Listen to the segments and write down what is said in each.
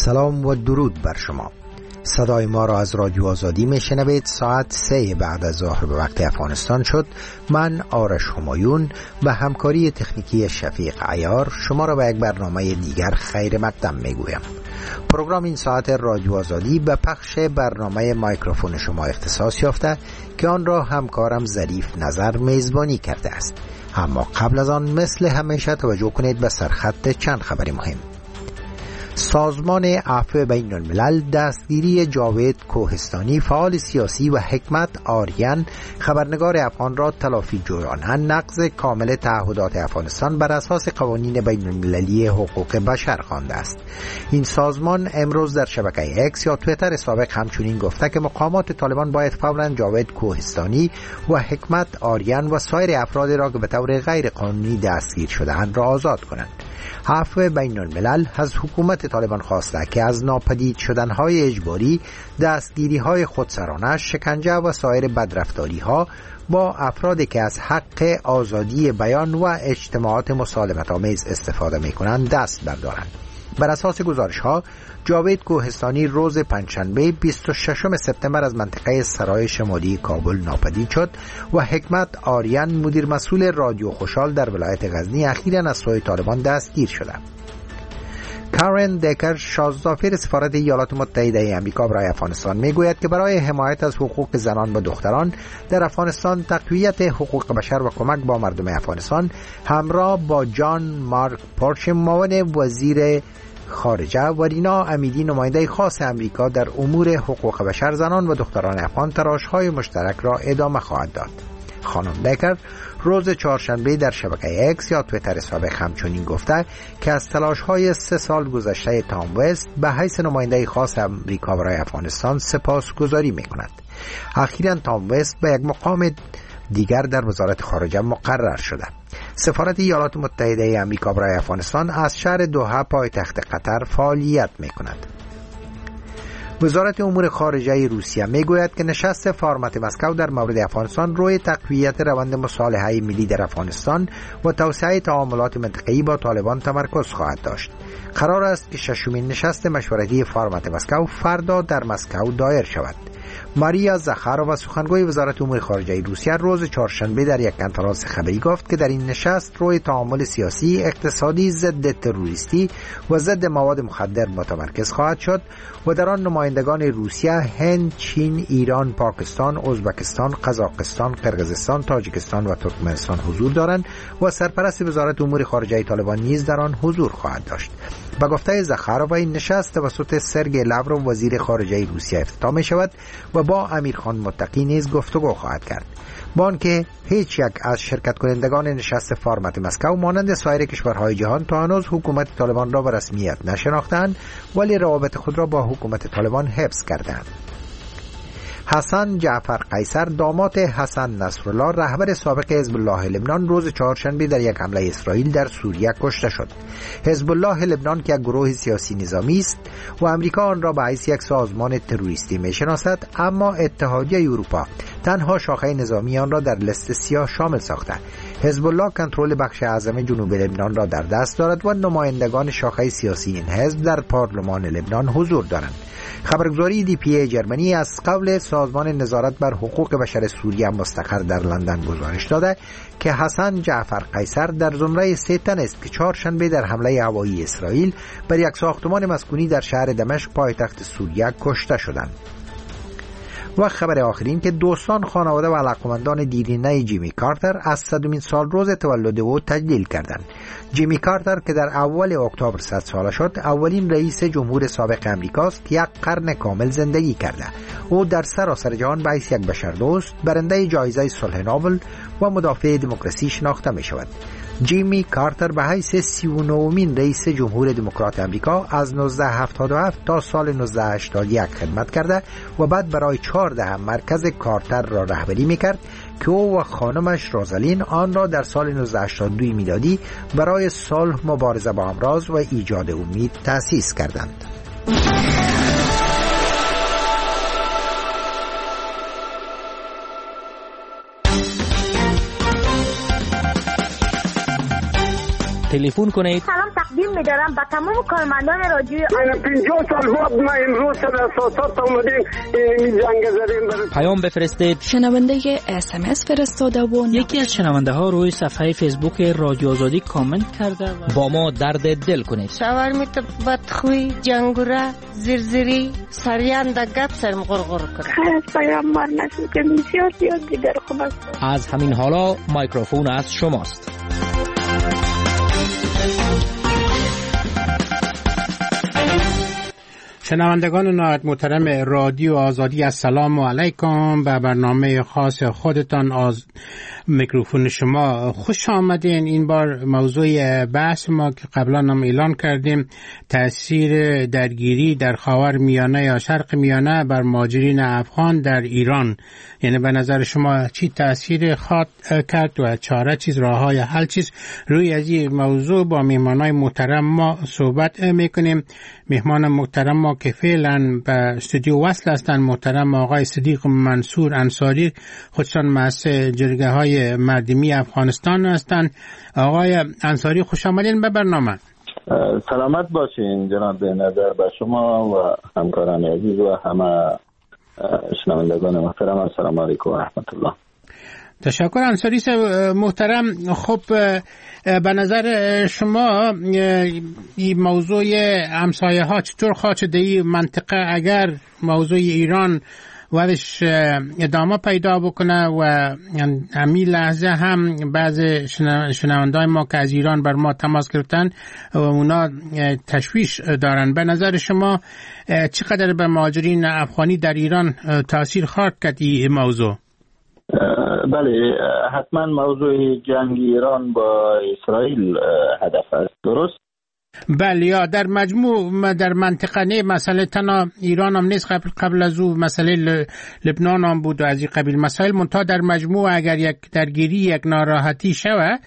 سلام و درود بر شما. صدای ما را از رادیو آزادی میشنوید. ساعت 3 بعد از ظهر به وقت افغانستان شد. من آرش همایون و همکاری تکنیکی شفیق عیار شما را به یک برنامه دیگر خیر مقدم میگویم. پروگرام این ساعت رادیو آزادی به پخش برنامه مایکروفون شما اختصاص یافته که آن را همکارم ظریف نظر میزبانی کرده است. اما قبل از آن مثل همیشه توجه کنید به سرخط چند خبر مهم. سازمان عفو بین الملل دستگیری جاوید کوهستانی فعال سیاسی و حکمت آریان خبرنگار افغان را تلافی جویانه نقض کامل تعهدات افغانستان بر اساس قوانین بین المللی حقوق بشر خوانده است. این سازمان امروز در شبکه اکس یا توییتر سابق همچنین گفته که مقامات طالبان باید فوراً جاوید کوهستانی و حکمت آریان و سایر افرادی را که به طور غیر قانونی دستگیر شده‌اند را آزاد کنند. عفو بین الملل از حکومت طالبان خواسته که از ناپدید شدنهای اجباری، دستگیری‌های خودسرانه، شکنجه و سایر بدرفتاری‌ها با افرادی که از حق آزادی بیان و اجتماعات مسالمت‌آمیز استفاده می‌کنند دست بردارند. بر اساس گزارش‌ها جاوید کوهستانی روز پنجشنبه 26 سپتامبر از منطقه سرای شمالی کابل ناپدید شد و حکمت آریان مدیر مسئول رادیو خوشحال در ولایت غزنی اخیراً از سوی طالبان دستگیر شده. کارن دکر شازدافیر سفارت ایالات متحده آمریکا برای افغانستان میگوید که برای حمایت از حقوق زنان و دختران در افغانستان، تقویت حقوق بشر و کمک با مردم افغانستان همراه با جان مارک پورچ معاون وزیر خارجه و رینا امیدی نماینده خاص امریکا در امور حقوق بشر، زنان و دختران افغان تلاش‌های مشترک را ادامه خواهد داد. خانم دکر روز چهارشنبه در شبکه اکس یا توییتر سابق همچنین گفته که از تلاش‌های 3 سال گذشته تام وست به حیث نماینده خاص امریکا برای افغانستان سپاسگزاری می‌کند. اخیراً تام وست به یک مقام دیگر در وزارت خارجه مقرر شده. سفارت ایالات متحده آمریکا برای افغانستان از شهر دوحه پایتخت قطر فعالیت می‌کند. وزارت امور خارجه روسیه میگوید که نشست فارمت مسکو در مورد افغانستان روی تقویت روند مصالحه ملی در افغانستان و توسعه تعاملات منطقه‌ای با طالبان تمرکز خواهد داشت. قرار است که 6مین نشست مشورتی فارمت مسکو فردا در مسکو دایر شود. ماریا زخارova سخنگوی وزارت امور خارجه روسیه روز چهارشنبه در یک کنفرانس خبری گفت که در این نشست روی تعامل سیاسی، اقتصادی، ضد تروریستی و ضد مواد مخدر متمرکز خواهد شد و در آن نمایندگان روسیه، هند، چین، ایران، پاکستان، ازبکستان، قزاقستان، قرقیزستان، تاجیکستان و ترکمنستان حضور دارند و سرپرست وزارت امور خارجه طالبان نیز در آن حضور خواهد داشت. با گفته زخارova این نشست توسط سرگئی لاوروف وزیر خارجه روسیه افتتاح می شود و با امیرخان متقی نیز گفتگو خواهد کرد. با آنکه هیچ یک از شرکت کنندگان نشست فارمت مسکو مانند سایر کشورهای جهان تا هنوز حکومت طالبان را به رسمیت نشناختند، ولی روابط خود را با حکومت طالبان حفظ کردند. حسن جعفر قیصر داماد حسن نصرالله رهبر سابق حزب الله لبنان روز چهارشنبه در یک حمله اسرائیل در سوریه کشته شد. حزب الله لبنان که یک گروه سیاسی نظامی است و امریکا آن را به حیث یک سازمان تروریستی میشناسد، اما اتحادیه اروپا تنها شاخه نظامی آن را در لیست سیاه شامل ساخته. حزب الله کنترل بخش اعظم جنوب لبنان را در دست دارد و نمایندگان شاخه سیاسی این حزب در پارلمان لبنان حضور دارند. خبرگزاری دی پی ای جرمنی از قول سازمان نظارت بر حقوق بشر سوریه مستقر در لندن گزارش داده که حسن جعفر قیصر در زمره 3 تن است که چهارشنبه در حمله هوایی اسرائیل بر یک ساختمان مسکونی در شهر دمشق پایتخت سوریه کشته شدند. و خبر آخرین که دوستان، خانواده و علاقمندان دیرینه جیمی کارتر از 100مین سال روز تولد او تجلیل کردند. جیمی کارتر که در اول اکتبر 100 ساله شد، اولین رئیس جمهور سابق امریکاست که 1 قرن کامل زندگی کرده. او در سراسر جهان به حیث یک بشردوست، برنده جایزه صلح نوبل و مدافع دموکراسی شناخته می شود. جیمی کارتر به حیث 39مین رئیس جمهور دموکرات امریکا از 1977 تا سال 1981 خدمت کرده و بعد برای 14 مرکز کارتر را رهبری میکرد که او و خانمش رازالین آن را در سال 1982 میلادی برای صلح، مبارزه با امراض و ایجاد امید تأسیس کردند. تلفن کنید. سلام تقدیم می‌دارم به تمام کارمندان رادیو. 50 سال بعد ما امروز در اساسات اومدیم این جنگ زدیم. پیام بفرستید. شنونده SMS فرستاده و یکی از شنونده ها روی صفحه فیسبوک رادیو آزادی کامنت کرده با ما درد دل کنید. شاورمیت بدخوی جنگوره زرزری سریان در گپ سرم غرغر کنه. خیلی از پیامبر نشد که بسیار زیاد دیگر خوب است. از همین حالا میکروفون از شماست. شنوندگان نهایت محترم رادیو آزادی، السلام علیکم. به برنامه خاص خودتان از میکروفون شما خوش آمدین. این بار موضوع بحث ما که قبلا هم اعلان کردیم، تأثیر درگیری در خاور میانه یا شرق میانه بر مهاجرین افغان در ایران. یعنی به نظر شما چی تأثیر خواهد کرد و چاره چیز، راه های حل چیز؟ روی از این موضوع با مهمانای محترم ما صحبت میکنیم. مهمان محترم ما که فعلا به استودیو وصل هستند محترم آقای صدیق منصور انصاری، خودشان مسئول جرگه های مردمی افغانستان هستند. آقای انصاری خوش آمدین به برنامه. سلامت باشین جناب نظر به شما و همکاران عزیز و همه شنوندگان محترم. السلام علیکم و رحمت الله. تشکر انصاری محترم. خب به نظر شما این موضوع همسایه ها چطور خواهد شد این منطقه اگر موضوع ایران ودش ادامه پیدا بکنه و همین لحظه هم بعض شنوندای ما که از ایران بر ما تماس گرفتن و اونا تشویش دارن، به نظر شما چقدر به مهاجرین افغانی در ایران تاثیر خواهد کرد این موضوع؟ بله، حتما موضوع جنگ ایران با اسرائیل هدف است، درست؟ بله، یا در مجموع در منطقه نه، مسئله تنها ایران هم نیست، قبل از او مسئله لبنان هم بود و از این قبیل مسائل، منتها در مجموع اگر یک درگیری، یک ناراحتی شوه،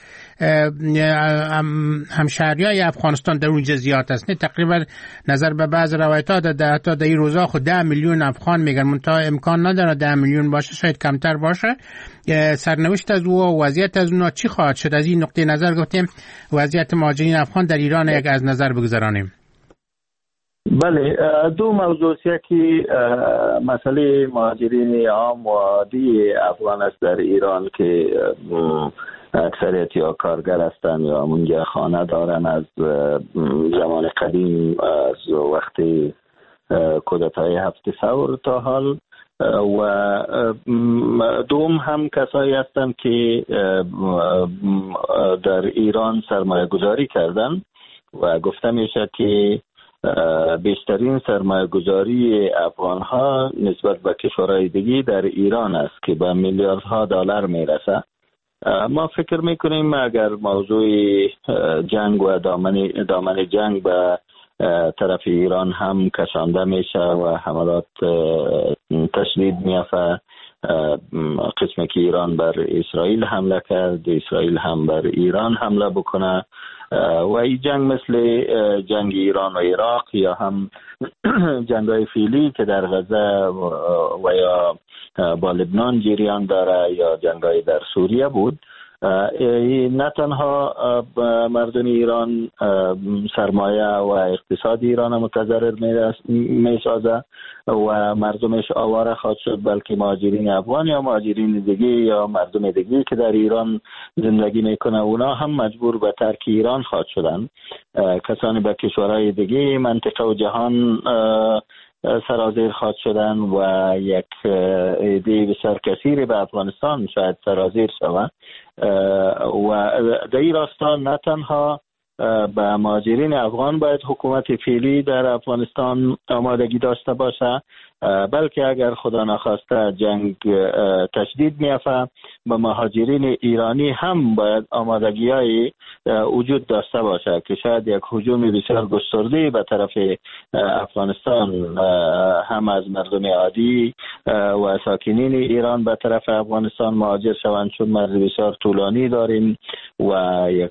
همشهریای افغانستان در اونجا زیاد است. نه تقریبا نظر به بعض روایت‌ها تا در این روزا خود 10 میلیون افغان میگن، منتها امکان نداره 10 میلیون باشه، شاید کمتر باشه. سرنوشت از او و وضعیت از اونا چی خواهد شد؟ از این نقطه نظر گفتیم وضعیت مهاجرین افغان در ایران یک از نظر بگذارانیم. بله، دو موضوع که مسئله مهاجرین عام و عادی افغان است در ایران که اکثریت یا کارگر هستند یا اونجا خانه دارن از زمان قدیم، از وقتی کودتای 7 ثور تا حال، و دوم هم کسایی هستند که در ایران سرمایه گذاری کردن و گفته میشه که بیشترین سرمایه گذاری افغان ها نسبت به کشورهای دیگه در ایران است که به میلیاردها دلار میرسه. ما فکر میکنیم اگر موضوع جنگ و دامن جنگ به طرف ایران هم کشانده میشه و حملات تشدید میافته، قسمی که ایران بر اسرائیل حمله کرد، اسرائیل هم بر ایران حمله بکنه و این جنگ مثل جنگ ایران و عراق یا هم جنگ‌های فعلی که در غزه و یا با لبنان جریان داره یا جنگ‌های در سوریه بود، نه تنها مردم ایران سرمایه و اقتصاد ایران متضرر می‌سازه و مردمش آواره خواهد شد، بلکه مهاجرین افغان یا مهاجرین دیگه یا مردم دیگه که در ایران زندگی میکنه اونا هم مجبور به ترک ایران خواهد شدن. کسانی به کشورهای دیگه منطقه و جهان سرازیر خواهد شدن و یک عده بسیار کثیری به افغانستان شاید سرازیر شود و در این راستا نه تنها به مهاجرین افغان باید حکومت فعلی در افغانستان آمادگی داشته باشه، بلکه اگر خدا نخواسته جنگ تشدید میافته به مهاجرین ایرانی هم باید آمادگی‌های وجود داشته باشه که شاید یک هجوم بسیار گسترده به طرف افغانستان هم از مردم عادی و ساکنین ایران به طرف افغانستان مهاجر شوند، چون مرز بسیار طولانی داریم و یک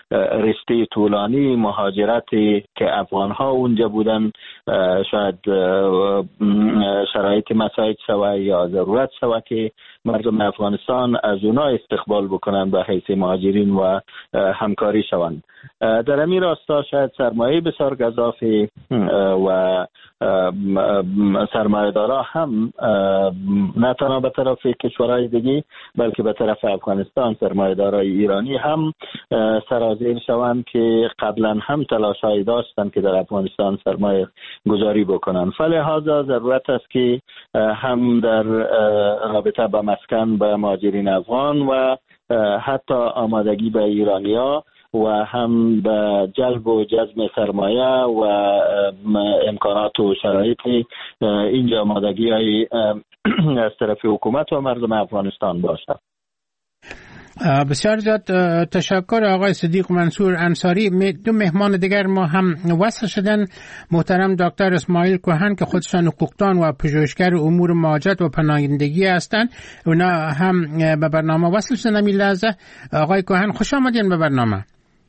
رشته طولانی مهاجرتی که افغان‌ها اونجا بودن شاید شرایط مساعد شوه یا ضرورت شوه که مردم افغانستان از اونا استقبال بکنن به حیث مهاجرین و همکاری شوند. در همین راستا شاید سرمایه بسیار گزافی و سرمایه‌دارا هم نه تنها به طرف کشورهای دیگه بلکه به طرف افغانستان سرمایه‌دارای ایرانی هم سرازیر شوند که قبلا هم تلاش‌هایی داشتند که در افغانستان سرمایه گذاری بکنند. فلهذا ضرورت است که هم در رابطه با مسکن به مهاجرین افغان و حتی آمادگی به ایرانی‌ها و هم به جلب و جذب سرمایه و امکانات و شرایط اینجا آمادگی های از طرف حکومت و مردم افغانستان باشد. بسیار زیاد تشکر آقای صدیق منصور انصاری. دو مهمان دیگر ما هم وصل شدن، محترم دکتر اسماعیل کوهن که خودشان حقوقدان و پژوهشگر امور مهاجرت و پناهندگی هستند، اونا هم به برنامه وصل شدن. این لحظه آقای کوهن خوش آمدین به برنامه.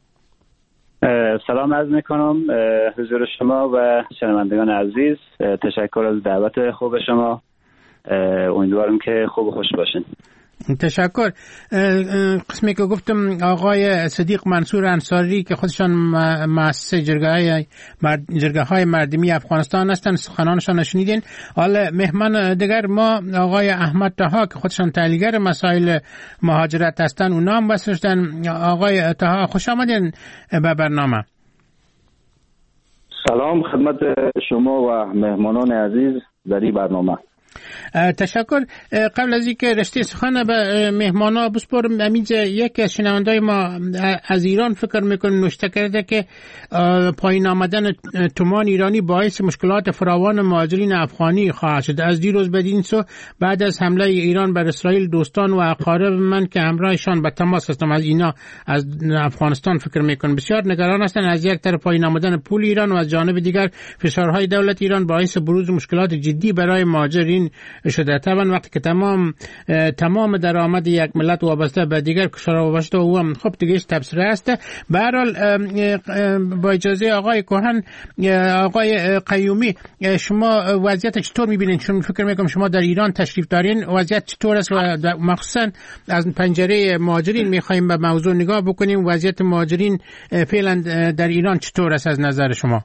سلام عرض میکنم حضور شما و شنوندگان عزیز. تشکر از دعوت خوب شما. امیدوارم که خوب و خوش باشین. تشکر. قسمی که گفتم آقای صدیق منصور انصاری که خودشان مؤسس جرگه‌های مردمی افغانستان هستند، سخنانشان شنیدین. حالا مهمان دیگر ما آقای احمد طها که خودشان تحلیلگر مسائل مهاجرت هستند، اونا هم وصل شدن. آقای طها خوش آمدین به برنامه. سلام خدمت شما و مهمانان عزیز در این برنامه. تشکر. قبل از اینکه رشته سخن به مهمانا بسپارم، همینجا یکی از شنوندای ما از ایران فکر میکنه نوشته کرده که پایین آمدن تومان ایرانی باعث مشکلات فراوان مهاجرین افغانی خواهد شد. از دیروز بدین سو بعد از حمله ایران بر اسرائیل دوستان و اقارب من که همراهشان به تماس هستم از اینا از افغانستان فکر میکنم بسیار نگران هستند. از یک طرف پایین آمدن پول ایران و از جانب دیگر فشارهای دولت ایران باعث بروز مشکلات جدی برای مهاجرین شده. طبعا وقتی که تمام درآمد یک ملت وابسته به دیگر کشورها وابسته و هم خب دیگه تبصره است. به هر حال با اجازه آقای کوهن، آقای قیومی، شما وضعیت چطور می‌بینید؟ چون فکر می‌کنم شما در ایران تشریف دارین، وضعیت چطور است و مخصوصا از پنجره مهاجرین می‌خوایم به موضوع نگاه بکنیم. وضعیت مهاجرین فعلا در ایران چطور است از نظر شما؟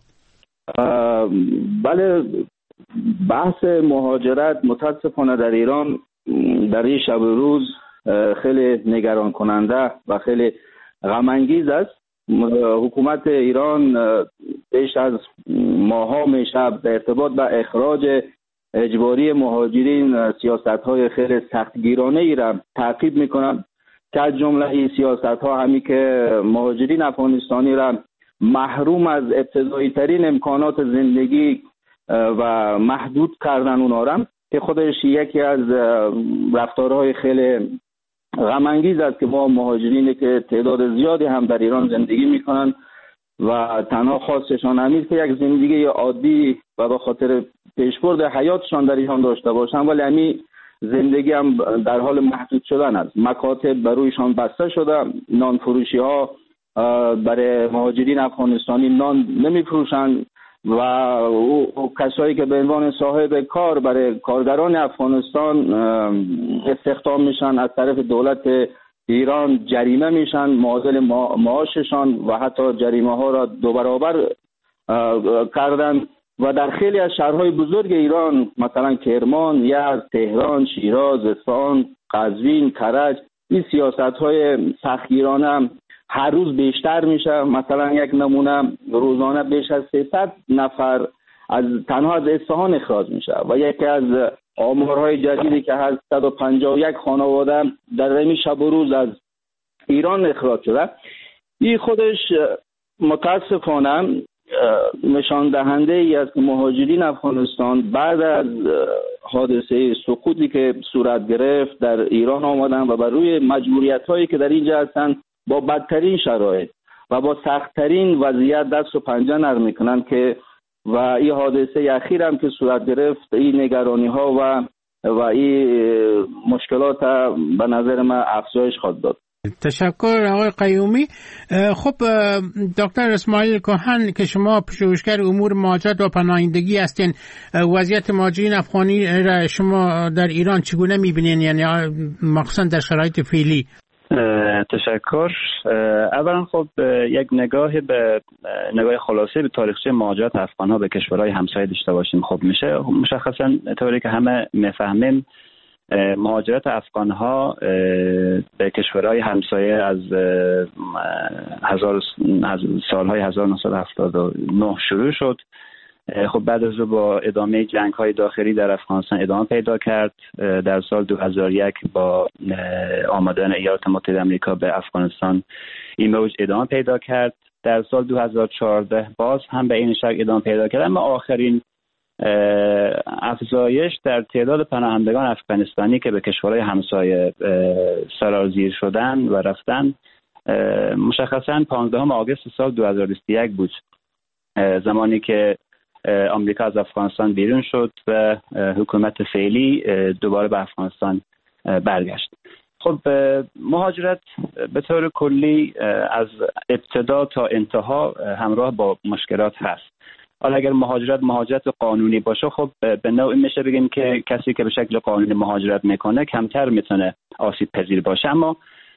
بله، بحث مهاجرت متاسفانه در ایران در این شب و روز خیلی نگران کننده و خیلی غم انگیز است. حکومت ایران بیش از ماها میشه به ارتباط با اخراج اجباری مهاجرین سیاست‌های خیلی سختگیرانه ای را تعقیب میکنند که از جمله این سیاست‌ها همی که مهاجرین افغانستانی را محروم از ابتدایی ترین امکانات زندگی و محدود کردن اونا را، که خودش یکی از رفتارهای خیلی غم انگیز است که ما مهاجرینی که تعداد زیادی هم در ایران زندگی میکنن و تنها خواستشان همین که یک زندگی عادی و به خاطر پیشبرد حیاتشان در ایران داشته باشن، ولی همین زندگی هم در حال محدود شدن است. مکاتب بر رویشان بسته شده، نان فروشی ها برای مهاجرین افغانستانی نان نمیفروشند و کسایی که به عنوان صاحب کار برای کارگران افغانستان استخدام میشن از طرف دولت ایران جریمه میشن، معادل معاششان و حتی جریمه ها را 2 برابر کردن. و در خیلی از شهرهای بزرگ ایران مثلا کرمان، یزد، تهران، شیراز، اصفهان، قزوین، کرج، این سیاست های سختگیرانه هر روز بیشتر میشه. مثلا یک نمونه، روزانه بیش از 300 نفر تنها از اصفهان اخراج میشه و یکی از آمارهای جدیدی که هست 151 خانواده در این شب و روز از ایران اخراج شده. این خودش متاسفانه نشان دهنده ای است که مهاجرین افغانستان بعد از حادثه سقوطی که صورت گرفت در ایران آمدن و بر روی مجبوریت هایی که در اینجا هستند با بدترین شرایط و با سختترین وضعیت دست و پنجه نرم میکنن که و این حادثه اخیر هم که صورت گرفت این نگرانی ها و این مشکلات به نظر من افزایش خواهد داد. تشکر آقای قیومی. خب دکتر اسماعیل کهن که شما پژوهشگر امور مهاجرت و پناهندگی هستین، وضعیت مهاجرین افغانی را شما در ایران چگونه میبینین، یعنی مخصوصا در شرایط فعلی؟ تشکر. اولا خب یک نگاه خلاصه به تاریخچه مهاجرت افغان‌ها به کشورهای همسایه داشته باشیم. خب میشه مشخصا طوری که همه میفهمیم مهاجرت افغان‌ها به کشورهای همسایه از سالهای 1979 شروع شد. خب بعد از با ادامه جنگ‌های داخلی در افغانستان ادامه پیدا کرد. در سال 2001 با آمدن ایالات متحده آمریکا به افغانستان این موج ادامه پیدا کرد. در سال 2014 باز هم به این شکل ادامه پیدا کرد، اما آخرین افزایش در تعداد پناهندگان افغانستانی که به کشورهای همسایه سرازیر شدن و رفتن مشخصاً 15 آگوست سال 2021 بود، زمانی که آمریکا از افغانستان بیرون شد و حکومت فعلی دوباره به افغانستان برگشت. خب مهاجرت به طور کلی از ابتدا تا انتها همراه با مشکلات هست. حالا اگر مهاجرت قانونی باشه، خب به نوعی میشه بگیم که کسی که به شکل قانونی مهاجرت میکنه کمتر میتونه آسیب پذیر باشه، اما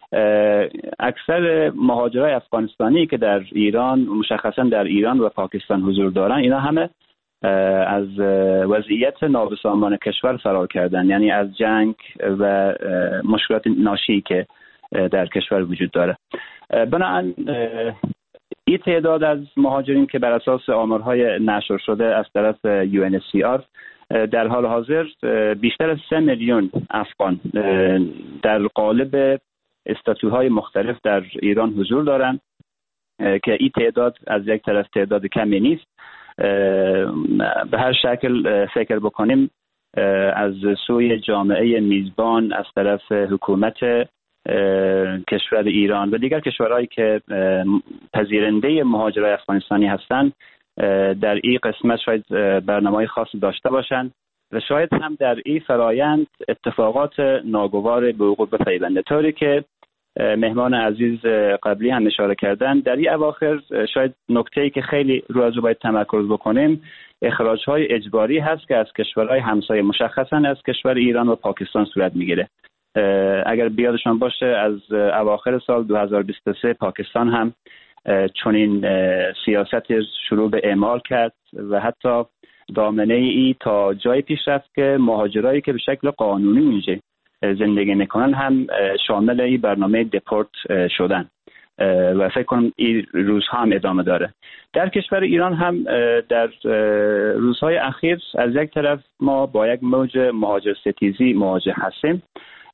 اکثر مهاجرای افغانستانی که در ایران، مشخصا در ایران و پاکستان حضور دارن، اینا همه از وضعیت نابسامان کشور فرار کردن، یعنی از جنگ و مشکلات ناشی که در کشور وجود داره. بنابراین این تعداد از مهاجرین که بر اساس آمارهای نشر شده از طرف UNHCR در حال حاضر بیشتر از 3 میلیون افغان در قالب استاتوهای مختلف در ایران حضور دارند که این تعداد از یک طرف تعداد کمی نیست. به هر شکل فکر بکنیم از سوی جامعه میزبان از طرف حکومت کشور ایران و دیگر کشورهایی که پذیرنده مهاجرای افغانستانی هستند در این قسمت شاید برنامه‌های خاصی داشته باشند و شاید هم در این فرایند اتفاقات ناگوار به وقوع بپیونده. طوری که مهمان عزیز قبلی هم اشاره کردن، در این اواخر شاید نکته‌ای که خیلی رو از باید تمرکز بکنیم اخراج‌های اجباری هست که از کشورهای همسایه مشخصاً از کشور ایران و پاکستان صورت میگیره. اگر بیادشان باشه از اواخر سال 2023 پاکستان هم چنین سیاست شروع به اعمال کرد و حتی دامنه ای تا جای پیش رفت که مهاجرایی که به شکل قانونی اونجا زندگی میکنن هم شامل این برنامه دپورت شدن و فکر کنم این روزها هم ادامه داره. در کشور ایران هم در روزهای اخیر از یک طرف ما با یک موج مهاجر ستیزی مواجه هستیم.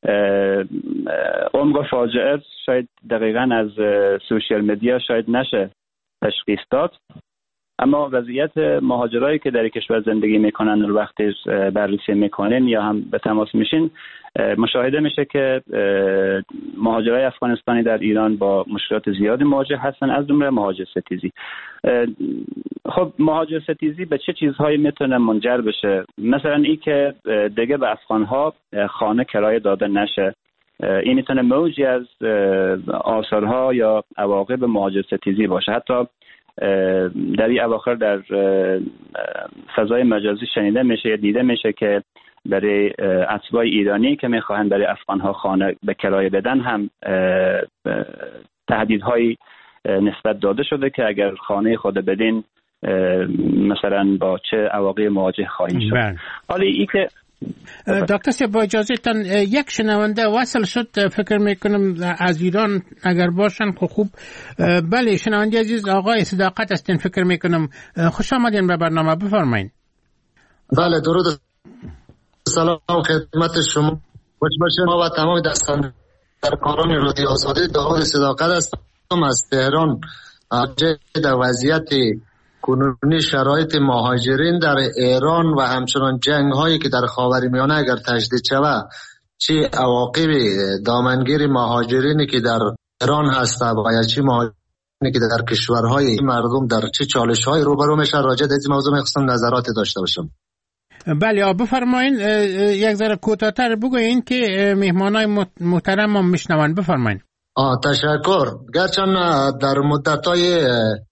عمق فاجعه شاید دقیقاً از سوشیال مدیا شاید نشه تشخیص داد، اما وضعیت مهاجرایی که در کشور زندگی میکنن و وقتی بررسی میکنین یا هم به تماس میشین مشاهده میشه که مهاجرای افغانستانی در ایران با مشکلات زیادی مواجه هستن، از جمله مهاجر ستیزی. خب مهاجر ستیزی به چه چیزهایی میتونه منجر بشه؟ مثلا این که دیگه به افغانها خانه کرایه داده نشه. این میتونه موجی از آثارها یا عواقب مهاجر ستیزی باشه. حتی در این اواخر در فضای مجازی شنیده میشه یا دیده میشه که برای اتباع ایرانی که میخواهند برای افغانها خانه به کرایه بدن هم تهدیدهایی نسبت داده شده که اگر خانه خود بدین مثلا با چه عواقبی مواجه خواهید شد. حالا این که دکتر صاحب با اجازهتان یک شنونده وصل شد، فکر میکنم از ایران اگر باشن خوب. بله شنونده عزیز آقای صداقت هستین فکر میکنم، خوش آمدین به برنامه، بفرمایید. بله درود، سلام خدمت شما، خوش باشین. ما و تمام دستاندرکاران رادیو آزادی داود صداقت هستم از تهران. در وضعیت کنونی شرایط مهاجرین در ایران و همچنان جنگ هایی که در خاورمیانه اگر تجدید شود چه عواقب دامنگیر مهاجرینی که در ایران هست و یا چه مهاجرینی که در کشورهای مردم در چه چالش های روبرو میشن، راجع به این موضوع میخواستم نظرات داشته باشم. بله بفرمایید، یک ذره کوتاه‌تر بگویین که مهمانای محترم هم میشنون، بفرمایید. تشکر. گرچند در مدت‌های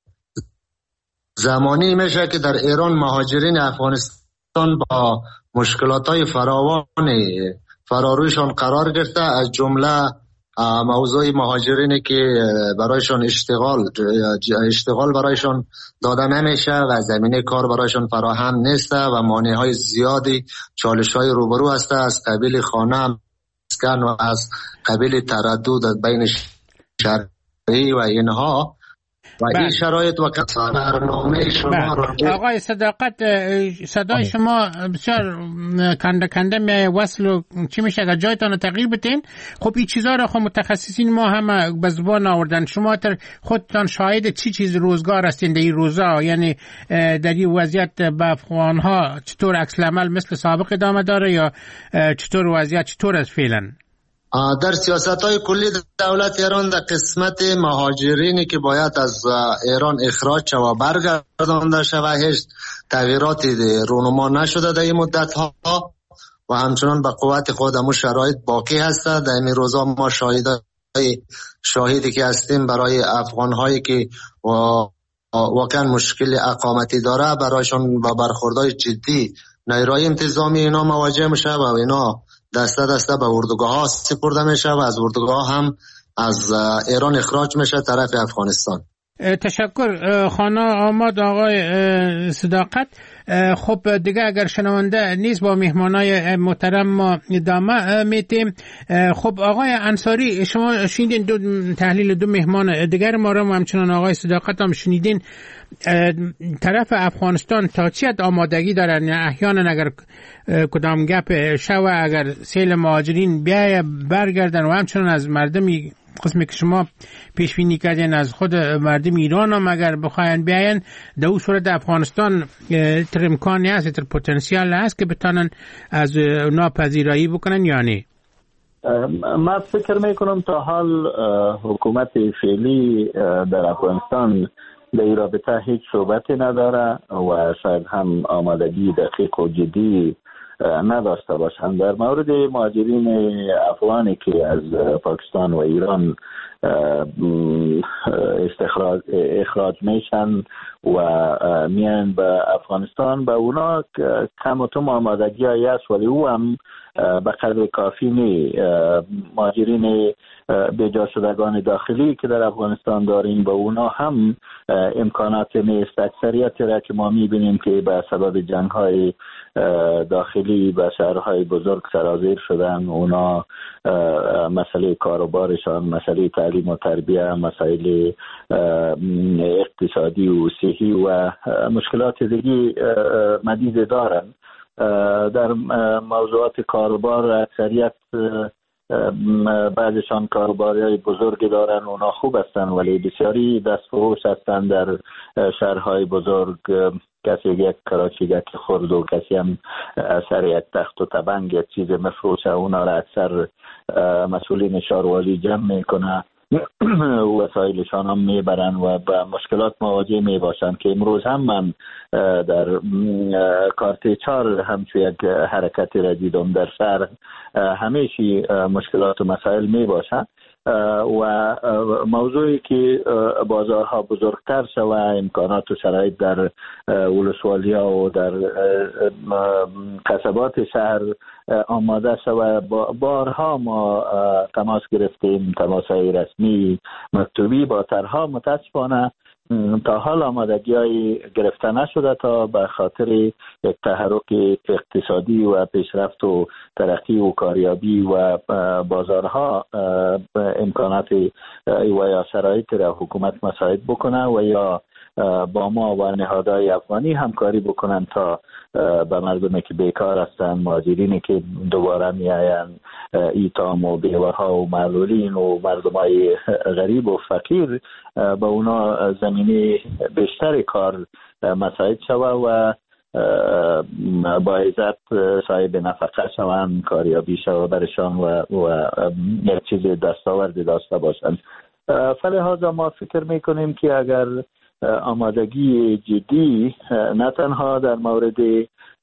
زمانی میشه که در ایران مهاجرین افغانستان با مشکلات‌های فراوان فرارویشان قرار گرفته، از جمله موضوع مهاجرینی که برایشان اشتغال برایشان داده نمیشه و زمینه کار برایشان فراهم نیست و مانع‌های زیادی، چالش‌های روبرو هست از قبیل خانه، مسکن و از قبیل تردد بین شهری و اینها و این شرایط و برنامه شما را آقای صداقت، صدای شما بسیار کنده می وصل و چی میشه اگر جایتان رو تغییر بتین. خب این چیزها را خب متخصصین ما همه به زبان آوردن. شما تر خودتان شاهد چی چیز روزگار هستین در این روزا، یعنی در این وضعیت به افغان ها چطور عکس العمل مثل سابق ادامه داره یا چطور وضعیت چطور است فعلا؟ در سیاست‌های کلی دولت ایران در قسمت مهاجرینی که باید از ایران اخراج شود و برگردانده شود هیچ تغییراتی رونما نشده در این مدت‌ها و همچنان به قوت خود همون شرایط باقی هست. در این روزا ما شاهدی که هستیم برای افغان‌هایی که واقعا مشکل اقامتی داره، برایشان با برخوردهای جدی نیروی انتظامی اینا مواجه میشه و اینا دسته به اردوگاه ها سپرده میشه و از اردوگاه هم از ایران اخراج میشه طرف افغانستان. تشکر. خانه آماد آقای صداقت. خب دیگه اگر شنونده نیست با مهمانای محترم ما ادامه میتیم. خب آقای انصاری، شما شنیدین تحلیل دو مهمان دیگر ما را، همچنان آقای صداقت هم شنیدین. طرف افغانستان تا چی حد آمادگی دارن؟ احیانا اگر کدام گپ شوه، اگر سیل مهاجرین بیای برگردن و همچنان از مردمی قسمی که شما پیش بینی کردین از خود مردم ایران هم اگر بخواین بیاین، در اون صورت افغانستان تر امکانی هست، تر پتانسیل هست که بتانن از اونا پذیرایی بکنن یا نه؟ من فکر میکنم تا حال حکومت فعلی در افغانستان در این رابطه هیچ صحبتی نداره و شاید هم آمادگی دقیق و جدی نداشته باشند. در مورد مهاجرین افغانی که از پاکستان و ایران اخراج میشن و میان به افغانستان، به اونا کم و کم آمادگی هست، ولی او هم به قدر کافی نی. مهاجرین بیجا شدگان داخلی که در افغانستان داریم به اونا هم امکانات نیست. اکثریت را که ما میبینیم که به سبب جنگ های داخلی به شهرهای بزرگ سرازیر شدن، اونا مسئله کاروبارشان، مسئله تعلیم و تربیه، مسائل اقتصادی و صحی و مشکلات دیگه مدید دارن. در موضوعات کاروبار اکثریت بعضشان کاروباری بزرگ دارن، اونا خوب هستن، ولی بسیاری دستفروش هستن در شهرهای بزرگ. کسی یک کراچی یک خرد و کسی هم سر یک تخت و تبنگ یک چیز مفروشه، اونا را اکثر مسئولین شهروالی جمع میکنه، وسایلشان هم میبرن و با مشکلات مواجه میباشن که امروز هم من در کارت 4 همچون یک حرکتی را دیدم در شهر همیشه مشکلات و مسائل میباشن و موضوعی که بازارها بزرگتر شوه، امکانات و شرایط در ولسوالی ها و در قصبات شهر آماده شوه. بارها ما تماس گرفتیم، تماسهای رسمی مکتوبی با طرحها، متاسفانه تا حال آمادگی های گرفته نشده تا به خاطر یک تحرک اقتصادی و پیشرفت و ترقی و کاریابی و بازارها امکانات و یا شرایط را حکومت مساعد بکنه و یا با ما و نهادهای افغانی همکاری بکنن تا به مردمی که بیکار هستن، مهاجرینی که دوباره میاین، ایتام و بیوه‌ها و معلولین و مردمای غریب و فقیر، با اونا زمینه بیشتر کار مساعد شوه و با عزت صاحب نفقه شوند، کاریابی شوه برشان و یک چیز دستاوردی داشته باشند. فلهذا ما فکر میکنیم که اگر آمادگی جدی نه تنها در مورد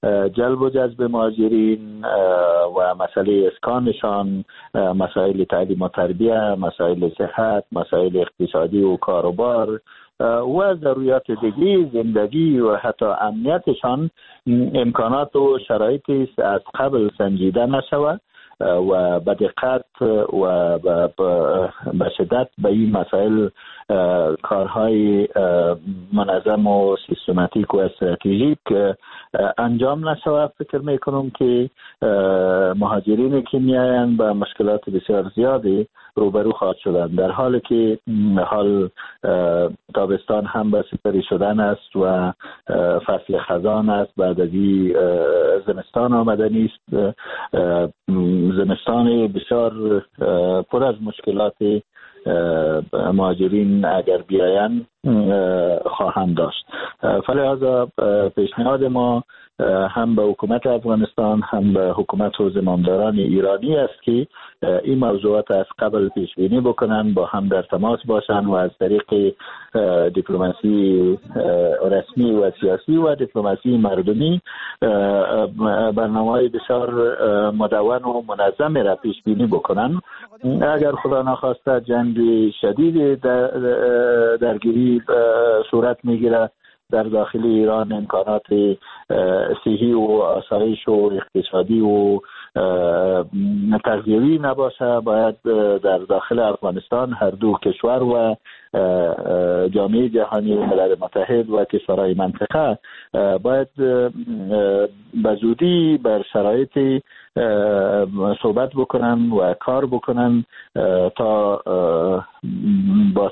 جلب و جذب مهاجرین و مسئله اسکانشان، مسائل تعلیم و تربیه، مسائل صحت، مسائل اقتصادی و کاروبار و ضروریات دیگی زندگی و حتی امنیتشان امکانات و شرایطی است از قبل سنجیده نشود و به دقت و به شدت به این مسائل کارهای منظم و سیستماتیک و استراتژیک انجام نشود. فکر میکنم که مهاجرینی که میآیند به مشکلات بسیار زیادی روبرو خواهد شدن، در حالی که حال تابستان هم به سپری شدن است و فصل خزان است، بعد از زمستان آمدنی است. زمستان بسیار پر از مشکلات مهاجرین اگر بیاین خواهند داشت. فلذا پیشنهاد ما هم به حکومت افغانستان هم به حکومت و زمامداران ایرانی است که این موضوعات از قبل پیش بینی بکنن، با هم در تماس باشن و از طریق دیپلماسی رسمی و سیاسی و دیپلماسی مردمی برنامه‌های بسیار مدون و منظم را پیش بینی بکنن. اگر خدا نخواسته جنگ شدید درگیری صورت میگیره در داخل ایران، امکانات صحی و آسایش و اقتصادی و تغذیوی نباشه، باید در داخل افغانستان هر دو کشور و جامعه جهانی و ملل متحد و کشورهای منطقه باید به زودی بر شرایط صحبت بکنن و کار بکنن تا با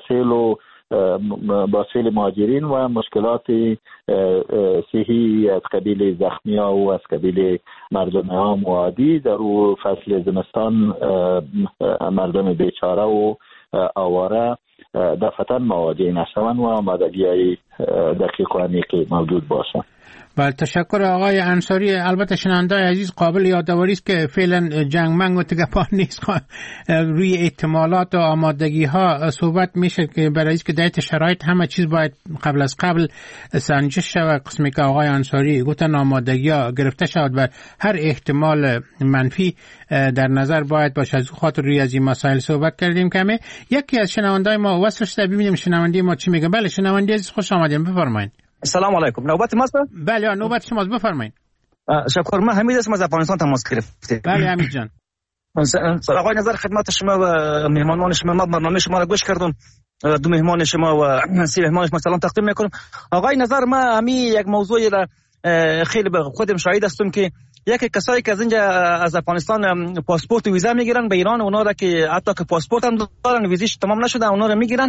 سیل مهاجرین و مشکلات صحی از قبیل زخمی ها و از قبیل مردم عام و عادی در او فصل زمستان مردم بیچاره و آواره دفعتا مواجه نشوند و آمادگی های دقیق و عمیق موجود باشند. بله، تشکر آقای انصاری. البته شنونده‌های عزیز قابل یادآوری است که فعلا جنگ منگ و تگپان نیست، روی احتمالات و آمادگی ها صحبت میشه که برای که در شرایط همه چیز باید قبل از قبل سنجش شود. قسمی که آقای انصاری گفتن آمادگی ها گرفته شود و هر احتمال منفی در نظر باید باشه. از خاطر روی از این مسائل صحبت کردیم. کمی یکی از شنونده‌های ما وصل شده، ببینیم شنونده ما چی میگه. بله شنونده عزیز خوش آمدید، بفرمایید. سلام علیکم. نوبت ماست؟ بله نوبت شماست، بفرمایید. شکر. من حمید هستم از افغانستان تماس گرفتم. بله حمید جان. آقای نظر خدمت شما و مهمانان شما. ما برنامه شما را گوش کردم، دو مهمان شما و سه مهمان شما سلام تقدیم میکنم. آقای نظر ما همین یک موضوعی را خیلی به خودم شاهد هستم که یکی کسایی که از اینجا از افغانستان پاسپورت و ویزا میگیرن به ایران، اونا را که حتی که پاسپورت هم دارن ویزیش تمام نشده اونا را میگیرن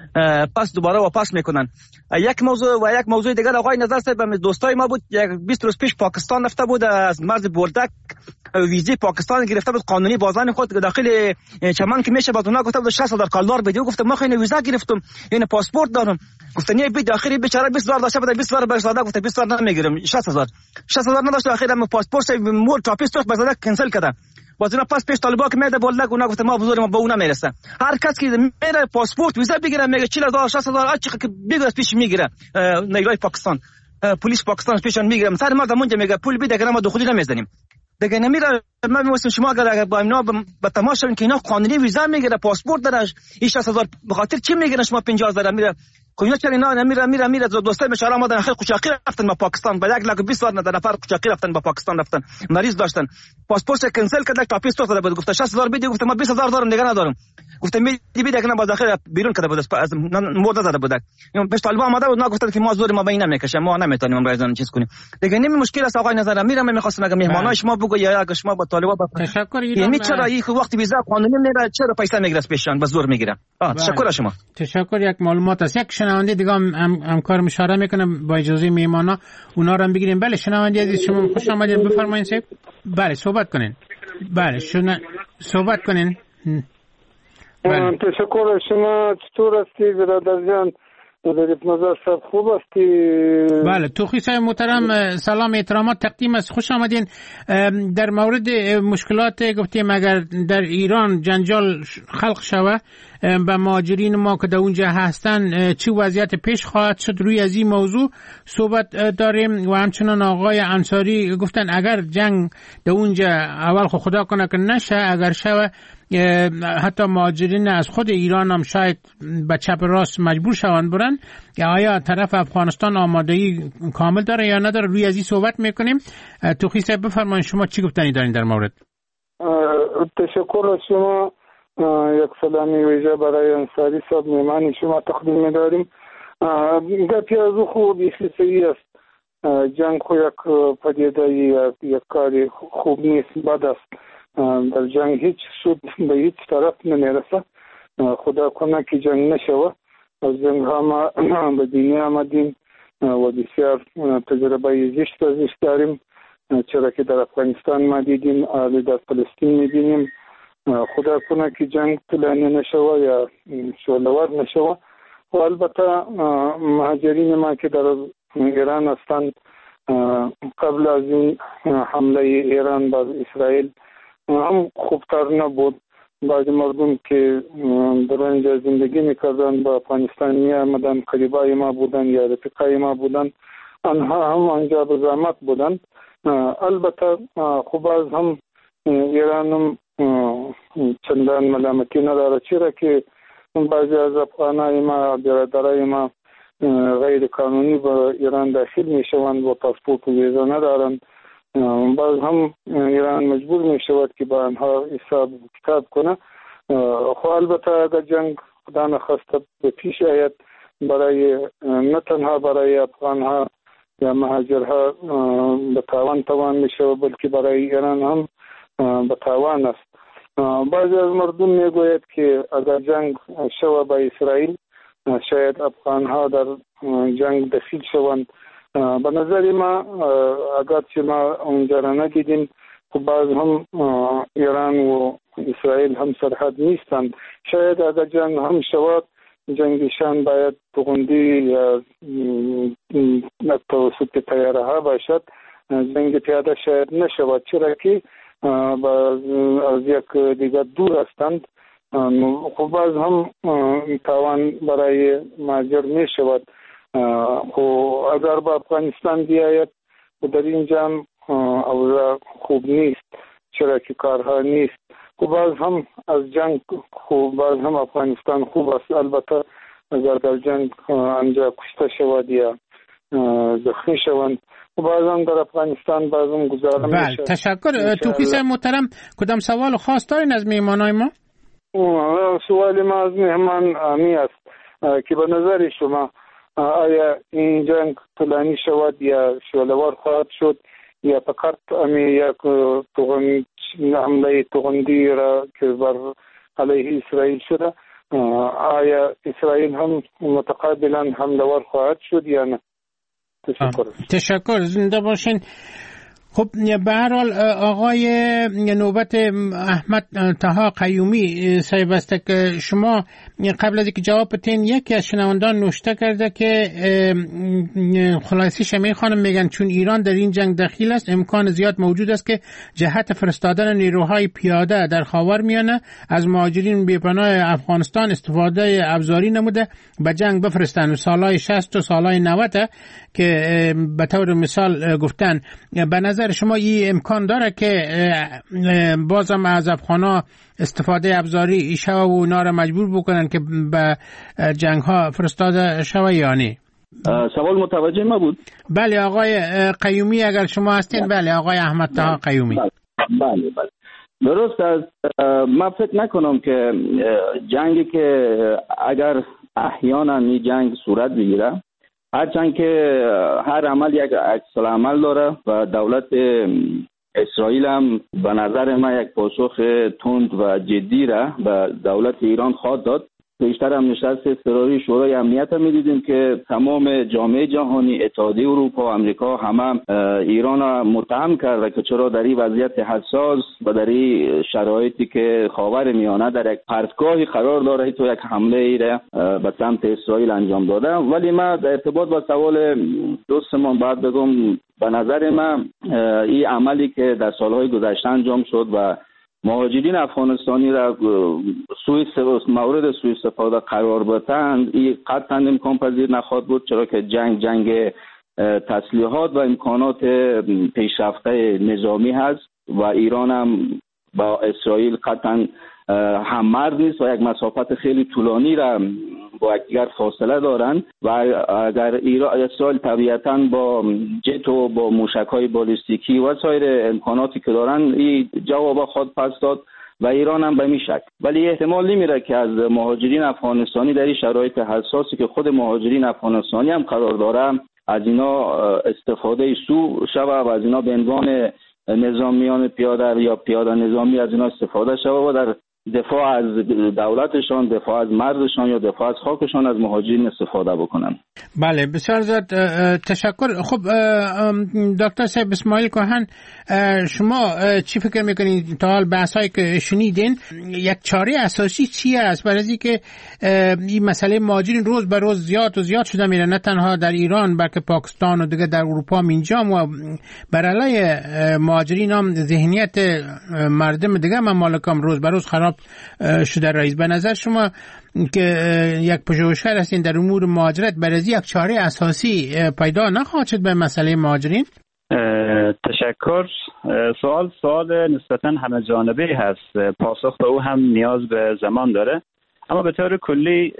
پس دوباره واپس میکنن. یک موضوع دیگر آقای نظر صاحب، دوستای ما بود یک 20 روز پیش پاکستان رفته بود، از مرز بردک ویزه پاکستان گرفته بود قانونی، بازان خود داخل چمن که میشه بعد اونا گفته بود 60,000 کالر بده. گفتم ما خیلی ویزا گرفتم، این پاسپورت دارم. گفتن نه بده، آخری بیچاره 20,000 داشته بود، 20,000 برش داده. گفتم 20,000 نمیگیرم، 60,000 نداشته. آخری هم پاسپورت مور تاپیس توش بزاده کنسل کردن. باز اینا پس پیش طالبا که میده بولدک اونا گفت ما بزرگ ما به اونا میرسه. هر کس که میره پاسپورت ویزا بگیره میگه 40,000 60,000 هرچی که بگیره پیش میگیره. نیروی پاکستان پلیس پاکستان پیشون میگیره. مثلا ما اونجا میگه پول بده که ما دخولی نمیزنیم دیگه نمیره. من میگم شما اگر با اینا با تماشا که اینا قانونی ویزا میگیره پاسپورت داره 60,000 به خاطر چی میگیرن شما 50,000 میره کوینا چرا اینا میره دوستای بیچاره ما در قوچاقی رفتن با پاکستان با 1,20,000 نفر قوچاقی رفتن با پاکستان رفتن مریض داشتن پاسپورت کنسل کردن تاپیس تو داده بود. گفت 60,000 بده. گفت ما 20,000 دارم دیگه ندارم. گفتم میدی بده که با داخل بیرون کرده بود از مرده زده بود. این پیش طالبان اومده بود گفتن که ما زور ما بین نمیکشه ما نمیتونیم رایزان چیز کنیم دیگه. نمی مشکل است آقای نظر میرم میخواستم اگه مهمانای شما بگو یا اگه شما با طالبان تشکر. یعنی چرا این وقت ویزا قانونی میره چرا پیسه میگیره پیشان با زور میگیره. تشکر شما. تشکر. یک معلومات است. یک شنونده دیگه هم کار اشاره میکنم با اجازه مهمانا اونا رو هم بگیریم. بله شنونده عزیز شما خوش آمدید، بفرمایید صاحب. بله صحبت کنین. بله صحبت کنین. تشکر. شما چطور هستی برادر جان؟ ظریف نظر صاحب خوب هستی؟ بله توخی صاحب محترم، سلام احترامات تقدیم است، خوش آمدین. در مورد مشکلات گفتیم اگر در ایران جنجال خلق شوه به مهاجرین ما که در اونجا هستن چه وضعیت پیش خواهد شد، روی از این موضوع صحبت داریم. و همچنان آقای انصاری گفتن اگر جنگ در اونجا اول خدا کنه که نشه، اگر شوه حتی مهاجرین از خود ایران هم شاید به چپ راست مجبور شوند برن. آیا طرف افغانستان آمادگی کامل داره یا نداره؟ روی از این صحبت میکنیم. توخی صاحب بفرمایید شما چی گفتنی دارین در مورد؟ تشکر از شما. یک سلامی ویژه برای انصاری صاحب میمانی شما تقدیم می‌داریم. گپی از او خوب بیخی صحیح است. جنگ خو یک پدیده یک کاری خوب نیست، بد است. در جنگ هیچ سود به هیچ طرف نمیرسه. خدا کنه که جنگ نشوه. از جنگ ها ما به دنیا آمدیم و بسیار تجربه زشت داریم، چرا که در افغانستان ما دیدیم، در فلسطین میبینیم. خدا کنه که جنگ طولانی نشوه یا شعله‌ور نشوه. و البته مهاجرین ما که در ایران هستند قبل از این حمله ایران بر اسرائیل هم خوبتر نبود. بعضی مردم که در اینجا زندگی میکردن با افغانستان میامدن، قریبای ما بودن یا رفیقای ما بودن، آنها هم آنجا به زحمت بودن. البته خوب از هم ایران هم چندان ملامتی نداره، چرا که بعضی از افغانای ما، برادرای ما غیر قانونی به ایران داخل میشوند و پاسپورت و ویزا ندارند. باز هم ایران مجبور میشود که با آنها حساب کتاب کنه. خب البته اگر جنگ خدا نخواسته به پیش آید، برای نه تنها برای افغانها یا مهاجرها به تاوان میشه، بلکه برای ایران هم به تاوان است. بعضی از مردم میگوید که اگر جنگ شوه با اسرائیل شاید افغانها در جنگ دخیل شوند. به نظر ما اگرچه ما اونجا را ندیدیم، خب باز هم ایران و اسرائیل هم سرحد نیستند. شاید اگر جنگ هم شود، جنگشان باید توغندی یا توسط طیاره ها باشد. جنگ پیاده شاید نشود، چرا که از یک دیگر دور هستند. خب باز هم تاوان برای مهاجر می شود. خب اگر با افغانستان بیاید و در اینجا اوضاع خوب نیست، چرا که کارها نیست. خب باز هم از جنگ خوب، باز هم افغانستان خوب است. البته اگر در جنگ آنجا کشته شود یا زخمی شوند، بعضا در افغانستان بعضا گذاره میشه. بله تشکر. توخی صاحب محترم کدام سوال خاص دارین از میهمانای ما؟ سوال ما از میهمان آمی است که به نظر شما آیا این جنگ طولانی شود یا شعله‌ور خواهد شد یا فقط یک حمله توغندی را که بر علیه اسرائیل شده، آیا اسرائیل هم متقابلا حمله ور خواهد شد یا نه؟ تشکر. زنده باشین. خب به هر حال آقای نوبت احمد طه قیومی صاحب است که شما قبل از اینکه جواب بدین یکی از شنوندان نوشته کرده که خلاصی شمی خانم میگن چون ایران در این جنگ دخیل است امکان زیاد موجود است که جهت فرستادن نیروهای پیاده در خاورمیانه از مهاجرین بی‌پناه افغانستان استفاده ابزاری نموده به جنگ بفرستند. سالهای 60 و سالهای 90 که به طور مثال گفتن. به نظر شما این امکان داره که بازم از افغانا استفاده ابزاری شوه و اونا را مجبور بکنن که به جنگ ها فرستاده شوه یا نه؟ سوال متوجه ما بود؟ بله آقای قیومی اگر شما هستین. بله آقای احمد طه قیومی. بله درست است. من فکر نکنم که جنگی که اگر احیانا این جنگ صورت بگیره، هرچند که هر عمل یک عکس العمل داره و دولت اسرائیل هم به نظر من یک پاسخ تند و جدی را به دولت ایران خواهد داد. بیشتر هم نشست اضطراری شورای امنیت هم می‌دیدیم که تمام جامعه جهانی، اتحادیه اروپا و آمریکا همه ایران را متهم کرده که چرا در این وضعیت حساس و در این شرایطی که خاورمیانه در یک پرتگاهی قرار داره تو یک حمله ای را به سمت اسرائیل انجام داده. ولی ما در ارتباط با سوال دوستمون باید بگم به نظر من این عملی که در سالهای گذشته انجام شد و مهاجرین افغانستانی را مورد سوء استفاده قرار بدهند، این قطعا امکان پذیر نخواهد بود، چرا که جنگ تسلیحات و امکانات پیشرفته نظامی هست و ایران هم با اسرائیل قطعا هم مرد نیست و یک مسافت خیلی طولانی را با یکدیگر فاصله دارند و اگر اسرائیل طبیعتاً با جت و با موشک‌های بالستیکی و سایر امکاناتی که دارند این جواب خود پس داد و ایران هم به این شکل. ولی احتمال نمیره که از مهاجرین افغانستانی در این شرایط حساسی که خود مهاجرین افغانستانی هم قرار داره از اینا استفاده سوء شود و از اینا به عنوان نظامیان پیاده یا پیاده نظامی از اینا استفاده شود و در دفاع از دولتشان، دفاع از مردشان یا دفاع از خاکشان از مهاجرین استفاده بکنن. بله، بسیار زیاد تشکر. خب دکتر صاحب اسماعیل کهن، شما چی فکر میکنید تا حال بحثایی که شنیدین یک چاره اساسی چی است برای اینکه این مسئله مهاجرین روز به روز زیاد و زیاد شده میره، نه تنها در ایران بلکه پاکستان و دیگه در اروپا هم اینجا و بر علیه مهاجرین هم ذهنیت مردم دیگه ممالک هم روز به روز خراب شده. رئیس، به نظر شما که یک پژوهشگر هستین در امور مهاجرت، برای یک چاره اساسی پیدا نخواهد شد به مسئله مهاجرین؟ تشکر. سوال نسبتاً همه جانبه هست، پاسخ به او هم نیاز به زمان داره، اما به طور کلی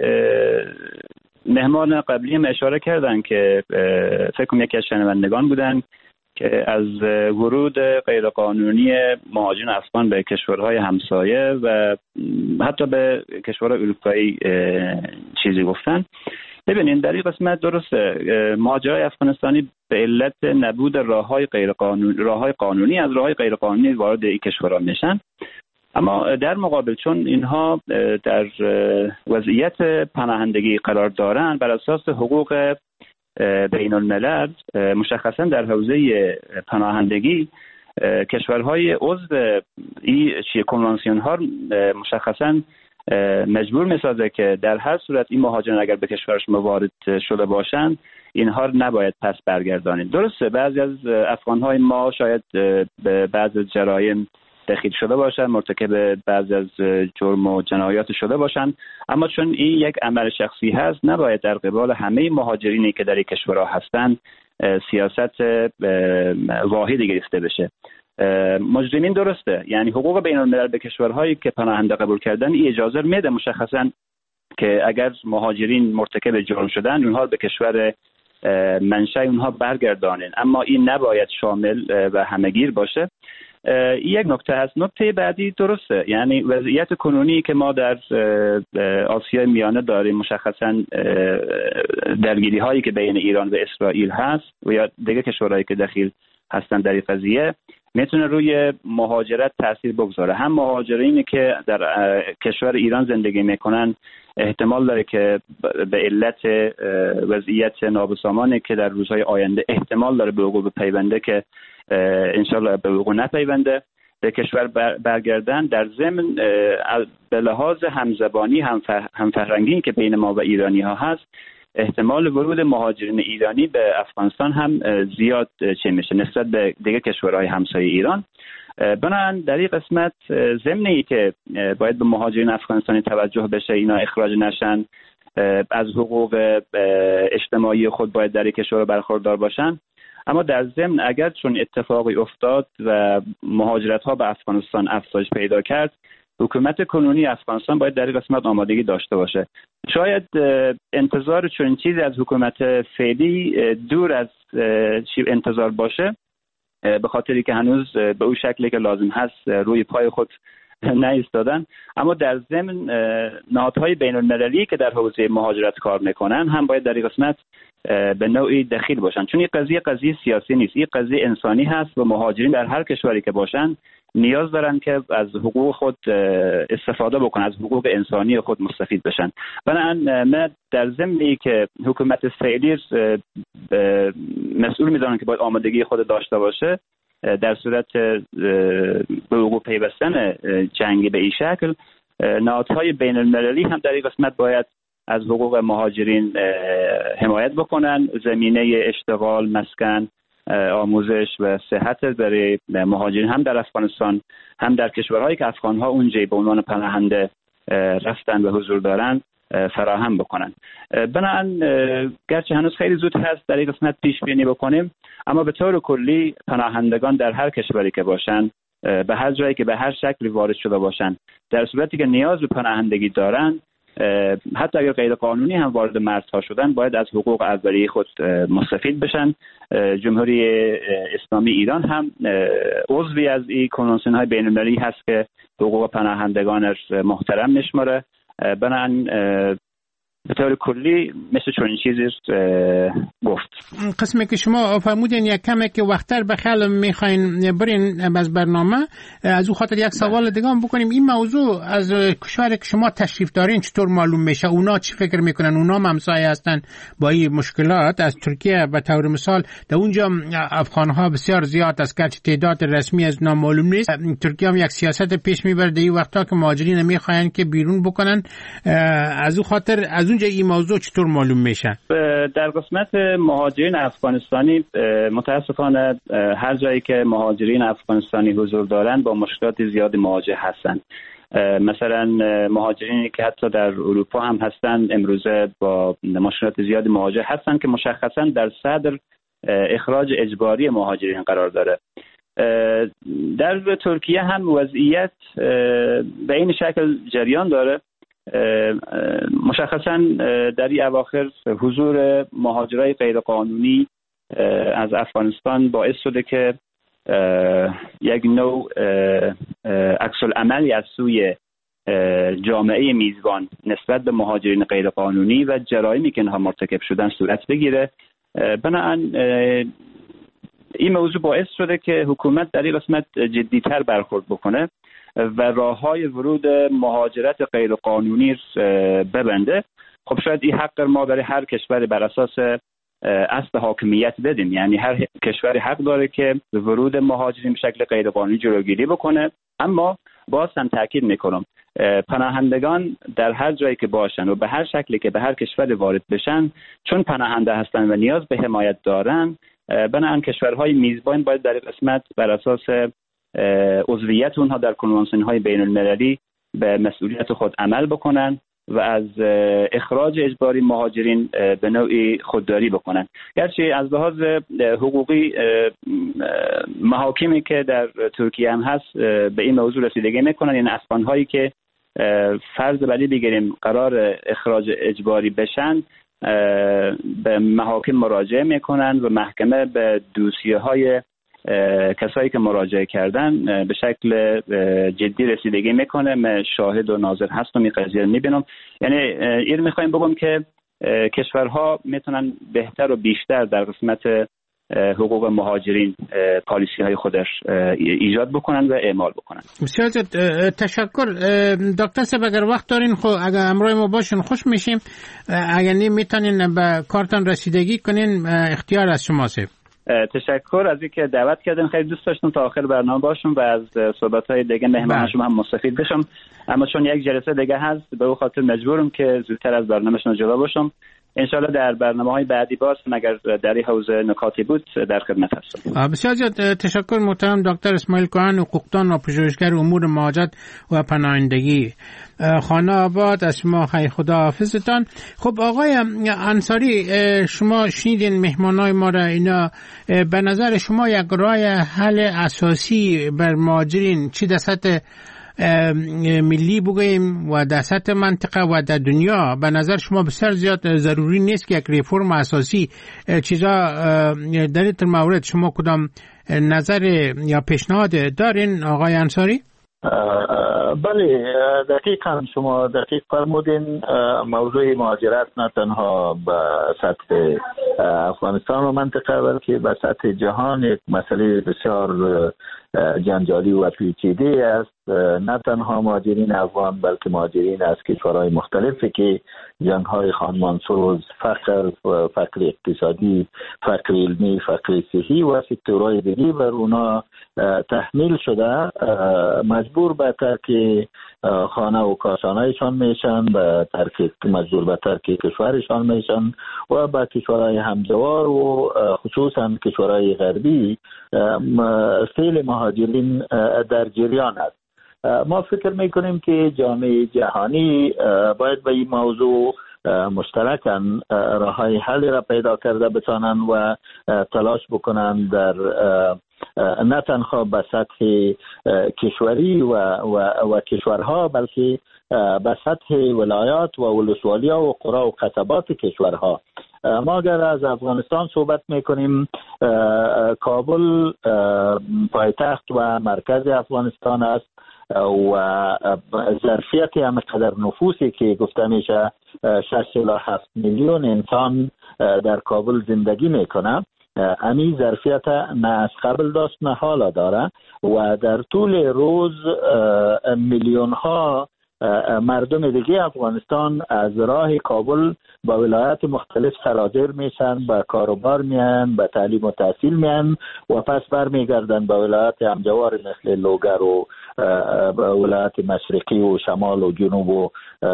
مهمان قبلی هم اشاره کردن که فکر کنم یکی از شنوندگان بودن که از ورود غیرقانونی مهاجرین افغان به کشورهای همسایه و حتی به کشورهای اروپایی چیزی گفتن. ببینید در این قسمت درسته، مهاجرای افغانستانی به علت نبود راههای قانونی از راههای غیرقانونی وارد این کشورها میشن، اما در مقابل چون اینها در وضعیت پناهندگی قرار دارن بر اساس حقوق بین الملل، مشخصا در حوزه پناهندگی کشورهای عضو این کنوانسیون ها مشخصا مجبور میسازه که در هر صورت این مهاجران اگر به کشورش وارد شده باشند اینها نباید پس برگردانید. درسته بعضی از افغانهای ما شاید به بعضی از جرایم دخیل شده باشند، مرتکب بعضی از جرم و جنایات شده باشند، اما چون این یک عمل شخصی هست نباید در قبال همه مهاجرینی که در این کشورها هستند سیاست واحدی گرفته بشه. مجرمین درسته، یعنی حقوق بین الملل به کشورهایی که پناهنده قبول کردن این اجازه میده مشخصا که اگر مهاجرین مرتکب جرم شدن اونها به کشور منشأ اونها برگردانن، اما این نباید شامل و همه‌گیر باشه. یک نکته هست. نکته بعدی درسته، یعنی وضعیت کنونی که ما در آسیای میانه داریم، مشخصا درگیری هایی که بین ایران و اسرائیل هست و یا دیگه کشورهایی که دخیل هستن در این قضیه میتونه روی مهاجرت تاثیر بگذاره. هم مهاجرینی که در کشور ایران زندگی میکنن احتمال داره که به علت وضعیت نابسامانی که در روزهای آینده احتمال داره به وقوع بپیونده که انشالله به وقوع نپیونده به کشور برگردن. در ضمن به لحاظ همزبانی همفرهنگی که بین ما و ایرانی ها هست احتمال ورود مهاجرین ایرانی به افغانستان هم زیاد چه میشه نسبت به دیگه کشورهای همسایه ایران. بنابراین در این قسمت ضمنی که باید به مهاجرین افغانستانی توجه بشه، اینا اخراج نشن، از حقوق اجتماعی خود باید در این کشور برخوردار باشن، اما در ضمن اگر چون اتفاقی افتاد و مهاجرت ها به افغانستان افزایش پیدا کرد، حکومت کنونی افغانستان باید در این قسمت آمادگی داشته باشه. شاید انتظار چون چیزی از حکومت فعلی دور از انتظار باشه، به خاطری که هنوز به اون شکلی که لازم هست روی پای خود نایستادن، اما در ضمن نهادهای بین المللی که در حوزه مهاجرت کار میکنن هم باید در این قسمت به نوعی دخیل باشن، چون این قضیه سیاسی نیست، این قضیه انسانی هست و مهاجرین در هر کشوری که باشن نیاز دارن که از حقوق خود استفاده بکنن، از حقوق انسانی خود مستفید بشن. بنابراین من در ضمنی که حکومت فعلی مسئول میدونن که باید آمادگی خود داشته باشه در صورت به حقوق پیوستن جنگی به این شکل، نهادهای بین المللی هم در این قسمت باید از حقوق مهاجرین حمایت بکنن. زمینه اشتغال، مسکن، آموزش و صحت برای مهاجرین هم در افغانستان هم در کشورهایی که افغانها اونجا به عنوان پناهنده رفتن و حضور دارن فراهم بکنن. بنابراین گرچه هنوز خیلی زود هست در این قسمت پیش بینی بکنیم، اما به طور کلی پناهندگان در هر کشوری که باشن، به هر جایی که به هر شکلی وارد شده باشن، در صورتی که نیاز به پناهندگی دارن، حتی اگر غیر قانونی هم وارد مرزها شدن، باید از حقوق اولیه خود مستفید بشن. جمهوری اسلامی ایران هم عضوی از این کنوانسیون های بین المللی هست که حقوق پناهندگان محترم میشماره. بنابراین به طور کلی مثل چون چیزی گفت. قسمی که شما فرمودین یک کمی که وقتر بخیال میخواین برین از برنامه، از او خاطر یک سوال دیگه هم بکنیم. این موضوع از کشوری که شما تشریف دارین چطور معلوم میشه؟ اونا چی فکر میکنن؟ اونا همسایه هستن با این مشکلات؟ از ترکیه به طور مثال در اونجا افغانها بسیار زیاد است، گرچه تعداد رسمی از نامعلوم نیست. ترکیه هم یک سیاست پیش میبره در این وقتا که مهاجرین میخواین که بیرون بکنن. از او خاطر از اونجا این موضوع چطور معلوم میشه؟ در قسمت مهاجرین افغانستانی متاسفانه هر جایی که مهاجرین افغانستانی حضور دارن با مشکلات زیاد مواجه هستن. مثلا مهاجرینی که حتی در اروپا هم هستن امروزه با مشکلات زیاد مواجه هستن که مشخصا در صدر اخراج اجباری مهاجرین قرار داره. در ترکیه هم وضعیت به این شکل جریان داره. مشخصا در این اواخر حضور مهاجرای غیرقانونی از افغانستان باعث شده که یک نوع عکس‌العملی از سوی جامعه میزبان نسبت به مهاجرین غیرقانونی و جرایمی که اینها مرتکب شدن صورت بگیره. بنابراین این موضوع باعث شده که حکومت در این قسمت جدی‌تر برخورد بکنه و راه‌های ورود مهاجرت غیرقانونی ببنده. خب شاید این حق ما برای هر کشوری بر اساس اصل حاکمیت بدیم، یعنی هر کشوری حق داره که ورود مهاجرین به شکل غیرقانونی جلوگیری بکنه. اما باز هم تاکید میکنم پناهندگان در هر جایی که باشن و به هر شکلی که به هر کشوری وارد بشن، چون پناهنده هستن و نیاز به حمایت دارن، بنابراین کشورهای میزبان باید در قسمت بر اساس عضویت اونها در کنوانسیون های بین المللی به مسئولیت خود عمل بکنن و از اخراج اجباری مهاجرین به نوعی خودداری بکنن. گرچه از لحاظ حقوقی محاکمی که در ترکیه هم هست به این موضوع رسیدگی میکنن، یعنی افغان‌هایی که فرض بلی بگیریم قرار اخراج اجباری بشن به محاکم مراجعه میکنن و محکمه به دوسیه‌های کسایی که مراجعه کردن به شکل جدی رسیدگی میکنه. من شاهد و ناظر هستم، این قضیه رو میبینم. یعنی این میخوایم بگم که کشورها میتونن بهتر و بیشتر در قسمت حقوق مهاجرین پالیسی های خودش ایجاد بکنن و اعمال بکنن. بسیار تشکر دکتر صاحب. اگر وقت دارین اگر همراه ما باشین خوش میشیم. اگر نمیتونین به کارتان رسیدگی کنین اختیار از شماست. تشکر از اینکه دعوت کردن. خیلی دوست داشتم تا آخر برنامه باشم و از صحبت‌های دیگه مهمان شما هم مستفید بشم، اما چون یک جلسه دیگه هست به اون خاطر مجبورم که زودتر از برنامه‌شون جدا باشم. انشالله در برنامه‌های بعدی باز اگر در این حوزه نکاتی بود در خدمت هستم. بسیار زیاد تشکر محترم دکتر اسماعیل کاهن، حقوقدان و پژوهشگر امور مهاجرت و پناهندگی، خانه آباد. از شما خدا حافظتان. خب آقای انصاری، شما شنیدین مهمانای ما را. اینا به نظر شما یک راه حل اساسی بر مهاجرین چی در سطح ملی بگوییم و در سطح منطقه و در دنیا به نظر شما بسیار زیاد ضروری نیست که یک ریفرم اساسی چیزا در این مورد شما کدام نظر یا پیشنهاد دارین آقای انصاری؟ بله، دقیقا شما دقیق فرمودین. موضوع مهاجرت نه تنها به سطح افغانستان و منطقه بلکه به سطح جهان یک مسئله بسیار جنجالی و پیچیده است. نه تنها مهاجرین افغان بلکه مهاجرین از کشورهای مختلفی که جنگ‌های خانمانسوز، فقر اقتصادی، فقر علمی، فقر صحی و سکتورهای دیگه بر اونا تحمیل شده، مجبور به ترک خانه و کاشانه‌شان میشن، مجبور به ترک کشورشان میشن و به کشورهای همجوار و خصوصا کشورهای غربی سیل مهاجرین در جریان است. ما فکر میکنیم که جامعه جهانی باید به این موضوع مشترکاً راههای حل را پیدا کرده بتانند و تلاش بکنند در نه تنها به سطح کشوری و کشورها بلکه به سطح ولایات و ولسوالی‌ها و قرا و قصبات کشورها. ما اگر از افغانستان صحبت میکنیم، کابل پایتخت و مرکز افغانستان است و ظرفیت همقدر نفوسی که گفته میشه 6.7 میلیون انسان در کابل زندگی میکنه، امی ظرفیت نه از قبل داشت نه حالا داره و در طول روز میلیون ها مردم دیگه افغانستان از راه کابل با ولایات مختلف سرازیر میشن، به کاروبار میان، به تعلیم و تحصیل میان و پس برمیگردن به ولایات همجوار مثل لوگر و ولایات مشرقی و شمال و جنوب و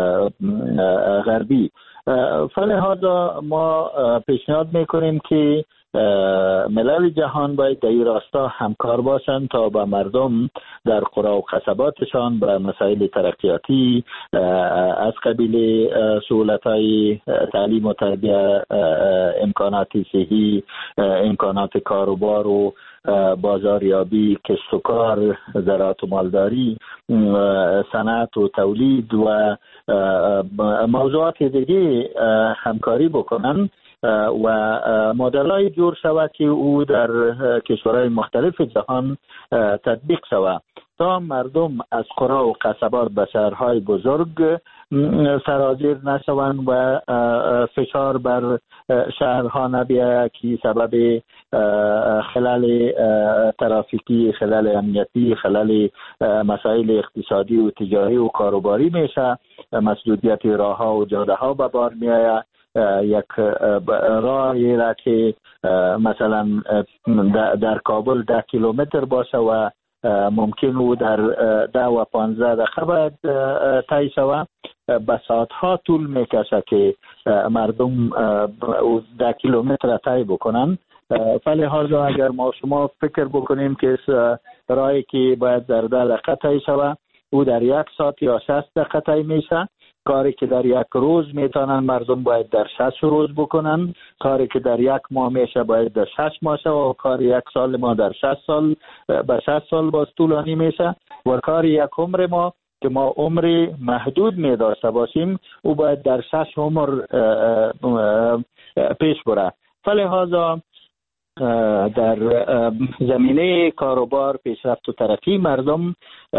غربی. فلهذا ما پیشنهاد میکنیم که ملل جهان باید در این راستا همکار باشند تا به مردم در قرا و قصباتشان به مسائل ترقیاتی از قبیل سهولت‌های تعلیم و تربیت، امکانات صحی، امکانات کاروبار و بازاریابی، کسب و کار، زراعت و مالداری، صنعت و تولید و موضوعات دیگه همکاری بکنن و مدل‌های جور شود که او در کشورهای مختلف جهان تطبیق شود تا مردم از قرا و قصبات به شهرهای بزرگ سرازیر نشوند و فشار بر شهرها نبیاید که سبب خلل ترافیکی، خلل امنیتی، خلل مسائل اقتصادی و تجاری و کاروباری میشه. مسدودیت راه‌ها و جاده‌ها به بار میآید. یک راهی را که مثلا در کابل 10 کیلومتر باشه و ممکن او در 10 و 15 دقیقه باید طی شود، به ساعتها طول میکشه که مردم 10 کیلومتر طی بکنن. فلهذا اگر ما شما فکر بکنیم که راهی که باید در 10 دقیقه طی شود او در 1 ساعت یا 60 دقیقه طی میشه، کاری که در 1 روز میتونن مردم باید در 6 روز بکنن، کاری که در 1 ماه میشه باید در 6 ماه شه و کار 1 سال ما در 6 سال به 6 سال باز طولانی میشه و کار 1 عمر ما که ما عمر محدود می داشته باشیم او باید در 6 عمر پیش بره. فلهذا در زمینه کاروبار، پیشرفت و ترقی مردم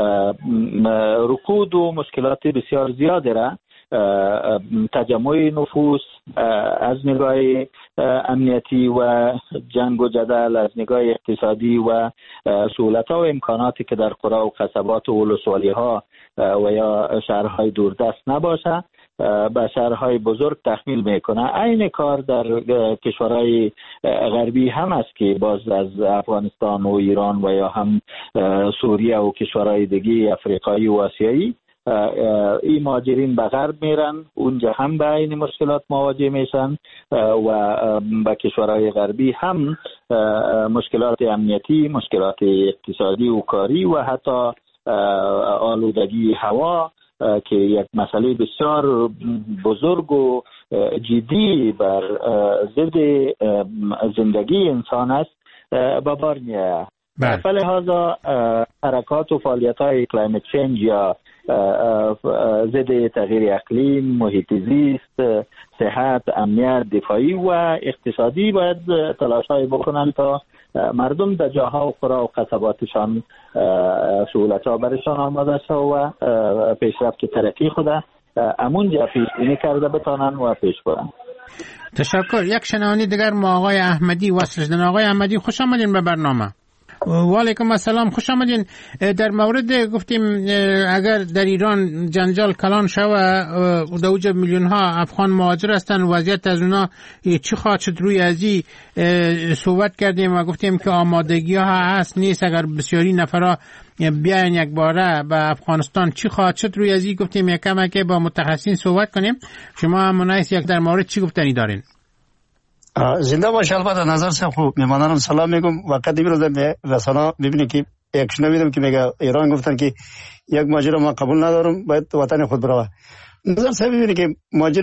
رکود و مشکلات بسیار زیاده را تجمع نفوس از نگاه امنیتی و جنگ و جدل، از نگاه اقتصادی و سهولت‌ها و امکاناتی که در قرا و قصبات و ولسوالی‌ها و یا شهرهای دوردست نباشه به شهرهای بزرگ تحمیل میکنه. این کار در کشورهای غربی هم است که باز از افغانستان و ایران و یا هم سوریه و کشورهای دیگه افریقایی و آسیایی این مهاجرین به غرب میرن، اونجا هم به این مشکلات مواجه میشن و به کشورهای غربی هم مشکلات امنیتی، مشکلات اقتصادی و کاری و حتی آلودگی هوا که یک مسئله بسیار بزرگ و جدی بر ضد زندگی انسان است به بار میآید. فلهذا حرکات و فعالیت‌های کلایمت چنج یا ضد تغییر اقلیم، محیط زیست، صحت، امنیت، دفاعی و اقتصادی باید تلاش‌های بکنند تا مردم در جاها و قرا و قصباتشان سهولت‌ها برشان آماده شد و پیشرفت ترقی خود امونجا پیش بینی کرده بتانن و پیش برن. تشکر. یک شنوانی دیگر ما آقای احمدی وصل شدن. آقای احمدی خوش آمدین به برنامه. و علیکم السلام، خوش آمدین. در مورد گفتیم اگر در ایران جنجال کلان شود در اوج میلیون ها افغان مهاجر هستن، وضعیت از اونا چی خواهد شد روی ازی صحبت کردیم و گفتیم که آمادگی ها هست نیست اگر بسیاری نفرها بیاین یک باره به افغانستان چی خواهد شد روی ازی گفتیم یک کم که با متخصصین صحبت کنیم. شما منایس یک در مورد چی گفتنی دارین؟ زنده باش. البته نظر سے خوب میمانانم سلام میگم. وقتی میروزم به رسانه میبینی که یک شنیدم که میگه ایران گفتن که یک مهاجر ما قبول ندارم باید وطن خود بروه. نظر سے میبینی که مهاجر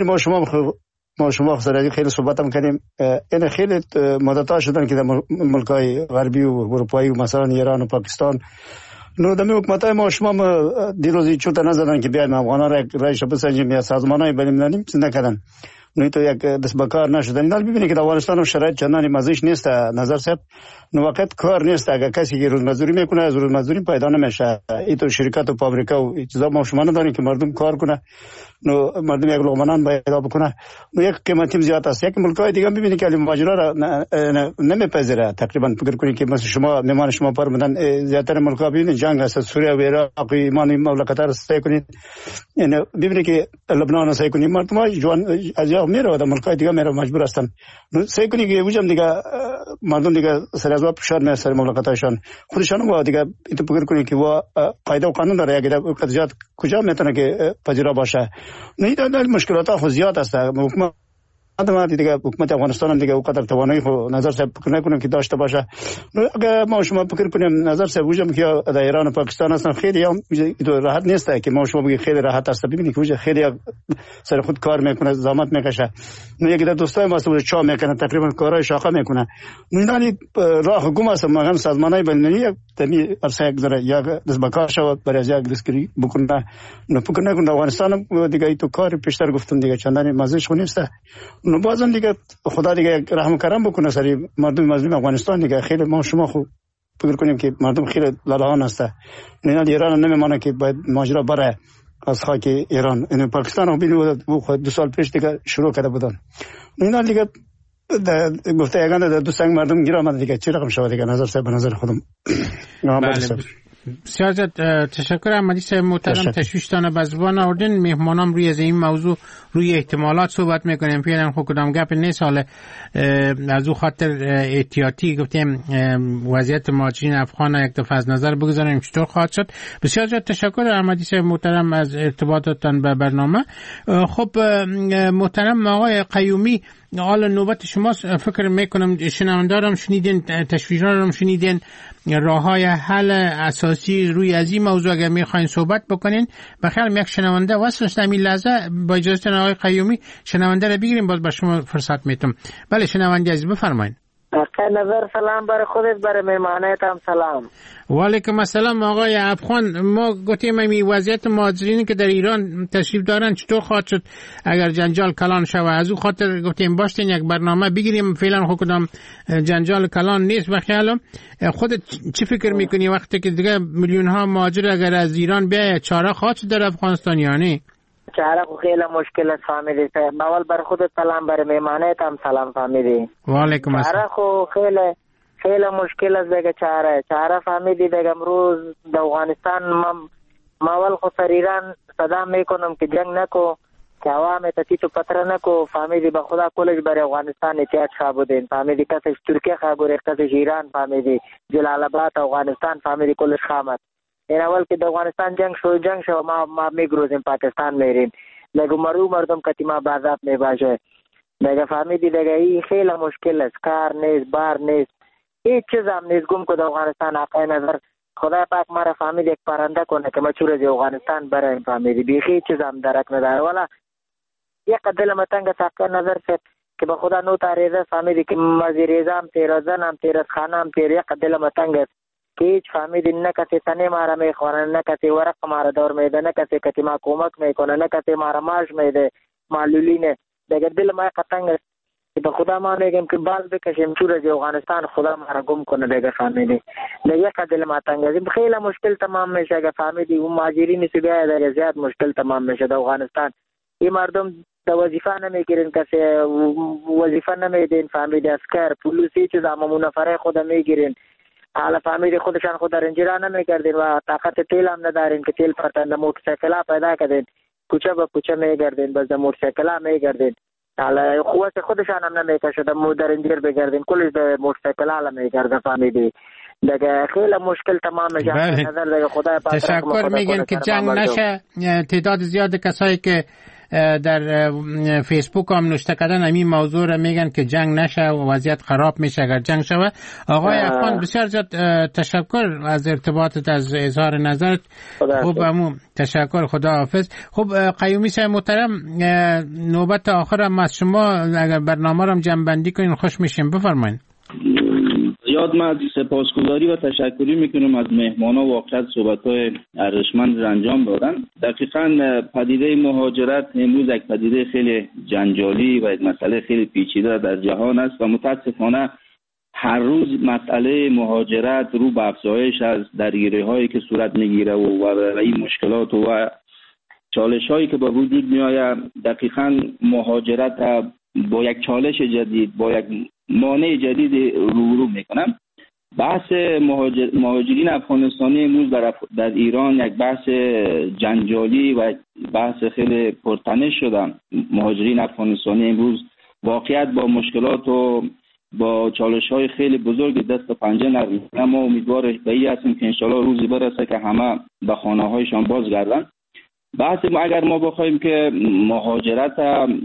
ما شما خیلی صحبت هم کردیم. این خیلی مدت‌ها شدن که در ملک‌های غربی و اروپایی و مثلا ایران و پاکستان نو دمی حکومت‌های ما شما دیروزی چوت نزدن که بیایم افغان‌ها را رایش بسنجیم یا سازمان‌های بین‌المللی چیز نکردن. نو تو یک دست بکار نشدن. حالا ببینید که در افغانستان هم شرایط چندانی مزه‌اش نیست. نظر صاحب نو وقت کار نیست. اگر کسی که روزمزدوری میکنه از روزمزدوری پیدا نمیشه. این تو شرکت و فابریکا و چیزا ما شما نداریم که مردم کار کنه. نو مردم یک لقمه پیدا بکنه. نو یک قیمتیم زیاد است. یک ملک‌های دیگه ببینید که مهاجرا را نمیپذیره. تقریبا فکر کنید که مثلا شما میمان شما فرمودن زیاتر ملک‌ها ببینید جنگ است. سوریه و عراق و ایمان مملکت‌ها را سعی کنید. یعنی ببینید که لبنان را سعی کنید. مردم جوان از میره و ملک‌های دیگه میره مجبور هستن. سعی کنید که وجم دیگه مردم دیگه سر از فشار میاد سر مملکتاشان خودشان و دیگه تو فکر کنید که وا قاعده و قانون داره. اگه قضیات کجا میتونه که پذیرا باشه. نه این مشکلات ها زیاد است. حکومت دیگه حکومت افغانستان هم دیگه اونقدر توانایی خو نظر سے فکر نکنم که داشته باشه. اگه ما شما فکر کنیم نظر سے وجم که در ایران و پاکستان هستن خیلی هم راحت نیست که ما شما بگیم خیلی راحت است. ببینید که وجه خیلی سر خود کار میکنه زحمت میکشه. یکی در دوستای ما سو چا میکنه تقریبا کارهای شاخه میکنه. یعنی راه حکومت است مهم سازمانای بین‌المللی تمی ارسه یک ذره یک دست بکار شود برای یک دستگیری بکنه. نه فکر نکنم افغانستان دیگه تو کار پیشتر گفتم دیگه چندانی مزه‌اش نیست. نو بازم دیگه خدا دیگه رحم و کرم بکنه سری مردم مظلوم افغانستان دیگه. خیلی ما شما خوب فکر کنیم که مردم خیلی لالهان هسته. نه ایران نمیمانه که باید ماجرا بره از خاک ایران. این پاکستان رو ببینید و 2 سال پیش دیگه شروع کرده بودن. نه دیگه گفته یگانه دو سنگ مردم گیر آمده دیگه چی رقم شود دیگه. نظر صاحب به نظر خودم. بسیار تشکر. احمدی صاحب محترم تشویشتان به زبان آوردین. میهمانام روی از این موضوع روی احتمالات صحبت میکنیم. پیدن خود کدام گپ نیست. حالا از او خاطر احتیاطی گفتیم وضعیت مهاجرین افغان یک دفعه از نظر بگذاریم چطور خواهد شد. بسیار تشکر احمدی صاحب محترم از ارتباطاتتان به برنامه. خب محترم آقای قیومی، حالا نوبت شماست. فکر میکنم شنوندارم شنیدین، تشویشارم شنیدین، راههای حل اساسی روی از این موضوع اگر میخواین صحبت بکنین. بخیر یک شنونده وصل شد همین لحظه. با اجازه آقای قیومی شنونده رو بگیریم باز با شما فرصت میتم. بله شنونده عزیز بفرمایید. نظر سلام برای خودت برای مهمانیت هم سلام. و علیکم السلام آقای افغان. ما گفتیم این وضعیت مهاجرین که در ایران تشریف دارن چطور خواهد شد اگر جنجال کلان شود. از او خاطر گفتیم باشین یک برنامه بگیریم. فعلا خود کدام جنجال کلان نیست. بخیالم خودت چی فکر میکنی وقتی که دیگه میلیون ها مهاجر اگر از ایران بیاید چاره خواهد شد در افغانستان یا نه؟ چاره خیلی مشکل است فهمیدی. اول بر خودت سلام برای مهمانیت هم سلام فهمیدی. و علیکم السلام. چاره خیلی مشکل است دیگه. چاره فهمیدی دیگه. امروز در افغانستان ما اول خود سر ایران صدا میکنم که جنگ نکو که عوام تیچو پتر نکو فهمیدی. به خدا کلش برای افغانستان اتحاد خواه بودین فهمیدی. کسش ترکیه خواه بوده کسش ایران فهمیدی. جلال آباد افغانستان فهمیدی کلش خامد. این اول که در افغانستان جنگ شو ما میگروزیم پاکستان میریم دیگه. مردم کتی ما بازاب میباشه دیگه فهمیدی دیگه. این خیلی مشکل است. کار نیست، بار نیست، هیچ چیز هم نیست. گم که در افغانستان حقای نظر خدا پاک ما را فهمید یک پرنده کنه که ما چور از افغانستان برایم فهمیدی. بیخی چیز هم درک نداره. والا یک دل متنگ حقای نظر سے که به خدا نو تاریزه فهمیدی که وزیر اعظم تیر زن هم تیر خانه هم تیر. یک دل متنگ است که هیچ فهمیدی نه کسی تنه مارا میخوانه، نه کسی ورق مارا دور میده، نه کسی کتی ما کمک میکنه، نه کسی مارا ماش میده معلولینه دیگه. دل ما قطنگ است به خدا ما میگم که بال بکشیم چور از افغانستان خدا ما را گم کنه دیگه فهمیدی دیگه قدل ما تنگ است خیلی مشکل تمام میشه اگه فهمیدی اون مهاجرین سوریه دیگه زیاد مشکل تمام میشه در افغانستان این مردم تا وظیفه نمیگیرن کسی وظیفه نمیدین فهمیدی اسکر پلیسی چیز اما منافره خود میگیرن حالا فهمیدی خودشان خود رنجیرا نمیگردین و طاقت تیل هم ندارین که تیل پرتند موتورسیکل پیدا کردین کوچه به کوچه میگردین بس موتورسیکل میگردین حالا قوت خودشان هم نمیکشه در رنجیر بگردین کلش به موتورسیکل حالا میگرده فهمیدی دیگه خیلی مشکل تمام میشه نظر دیگه خدای پاک تشکر میگن که جنگ نشه تعداد زیاد کسایی که در فیسبوک هم نوشته کردن همین موضوع را میگن که جنگ نشه و وضعیت خراب میشه اگر جنگ شوه. آقای افغان بسیار زیاد تشکر از ارتباطت از اظهار نظرت. خوب همون تشکر خدا حافظ. خب قیومی صاحب محترم نوبت آخر هم از شما اگر برنامه را جمع بندی کنین خوش میشیم بفرمایید. زیاد من سپاسگزاری و تشکری میکنم از مهمانا واقعا صحبت‌های ارزشمند انجام دادن. دقیقاً پدیده مهاجرت امروز یک پدیده خیلی جنجالی و یک مسئله خیلی پیچیده در جهان است و متاسفانه هر روز مسئله مهاجرت رو به افزایش از درگیری‌هایی که صورت میگیره و این مشکلات و چالش‌هایی که به وجود میآید دقیقاً مهاجرت با یک چالش جدید با یک مانع جدید رو میکنم. بحث مهاجرین افغانستانی امروز در ایران یک بحث جنجالی و بحث خیلی پرتنش شده. مهاجرین افغانستانی امروز واقعیت با مشکلات و با چالش‌های خیلی بزرگ دست و پنجه نرم. ما امیدوار به این هستیم که انشالله روزی برسه که همه به خانه‌هایشان بازگردن. بحث اگر ما بخوایم که مهاجرت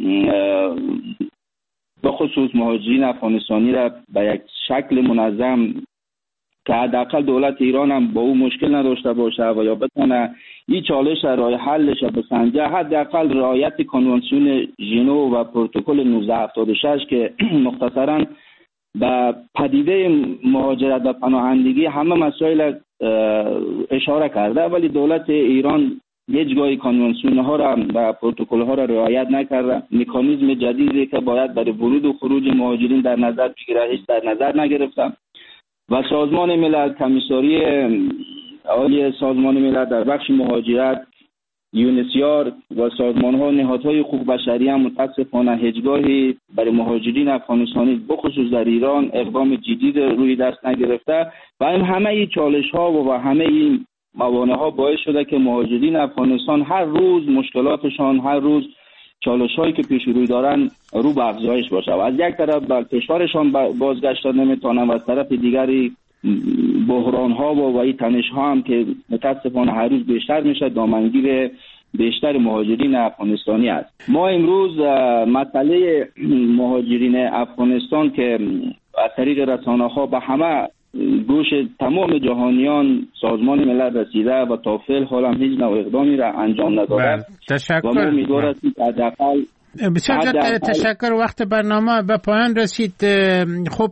به خصوص مهاجرین افغانستانی را به یک شکل منظم که حداقل دولت ایران هم با او مشکل نداشته باشه و یا بتونه این چالش راه حلش بسنجه، حداقل رعایت کنوانسیون ژنو و پروتکل 1976 که مختصراً به پدیده مهاجرت و پناهندگی همه مسائل اشاره کرده، ولی دولت ایران هیچگاه کنوانسیون ها را و پروتکل ها را رعایت نکرده. مکانیزم جدیدی که باید برای ورود و خروج مهاجرین در نظر بگیره هیچ در نظر نگرفته و سازمان ملل کمیساری عالی سازمان ملل در بخش مهاجرت یونسیار و سازمان ها نهادهای حقوق بشری هم متاسفانه هیچگاهی برای مهاجرین افغانستانی بخصوص در ایران اقدام جدید روی دست نگرفته و همه این چالش ها و همه این موانع ها باعث شده که مهاجرین افغانستان هر روز مشکلاتشان، هر روز چالش‌هایی که پیش روی دارن رو به افزایش باشه و از یک طرف به کشورشان بازگشت نمیتونن و از طرف دیگری بحران‌ها و این تنش‌ها هم که متاسفانه هر روز بیشتر میشه دامنگیر بیشتر مهاجرین افغانستانی است. ما امروز مسئله مهاجرین افغانستان که از طریق رسانه‌ها به همه گوش تمام جهانیان سازمان ملل رسیده و تا فعل حال هم هیچ نوع اقدامی را انجام نداده. تشکر. و ما امیدوار هستیم که حداقل بسیار تشکر. وقت برنامه به پایان رسید. خب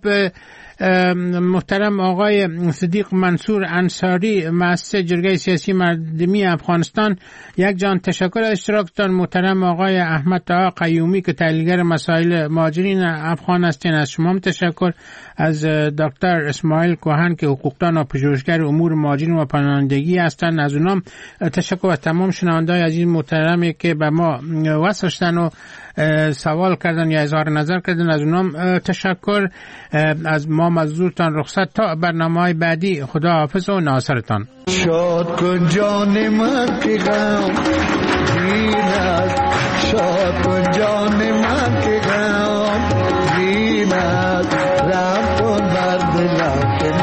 محترم آقای صدیق منصور انصاری مؤسس جرگه سیاسی مردمی افغانستان، یک جان تشکر از اشتراکتان. محترم آقای احمد طاها قیومی که تحلیلگر مسائل مهاجرین افغان هستین، از شما هم تشکر. از دکتر اسماعیل کوهن که حقوقدان و پژوهشگر امور مهاجرین و پناهندگی هستند، از اونام تشکر. از تمام شنونده‌های عزیز محترمی که به ما وصل شدن و سوال کردن یا اظهار نظر کردن، از اونام تشکر. از ما مزدورتان رخصت تا برنامه‌های بعدی. خدا حافظ و ناصرتان. شاد کن جان من که غم گیرد، شاد کن جان من که غم گیرد، رحم کن بر دلم که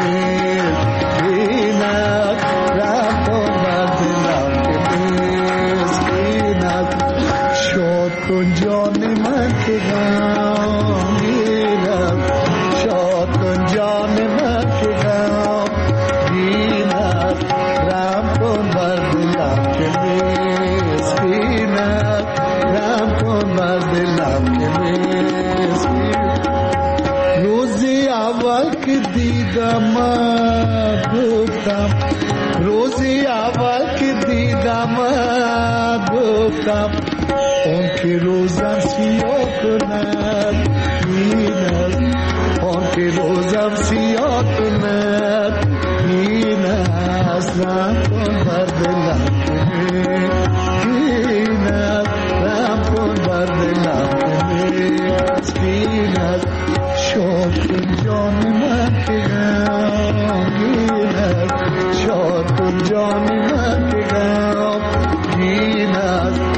می‌بیند، رحم کن بر دلم که می‌بیند. شاد کن جان من که غم گیرد، شاد کن جان من که غم گیرد، رحم کن بر دلم که می‌بیند، رحم کن بر دلم که می‌بیند. روزی اول که دیدم گفتم، روزی اول که دیدم گفتم اون که روزم سیاه کند این است اون که روزم سیاه کند این است رحم کن بر دلم این است رحم کن بر دلم این است شاد کن جان من که غمگین است شاد کن جان من که غمگین است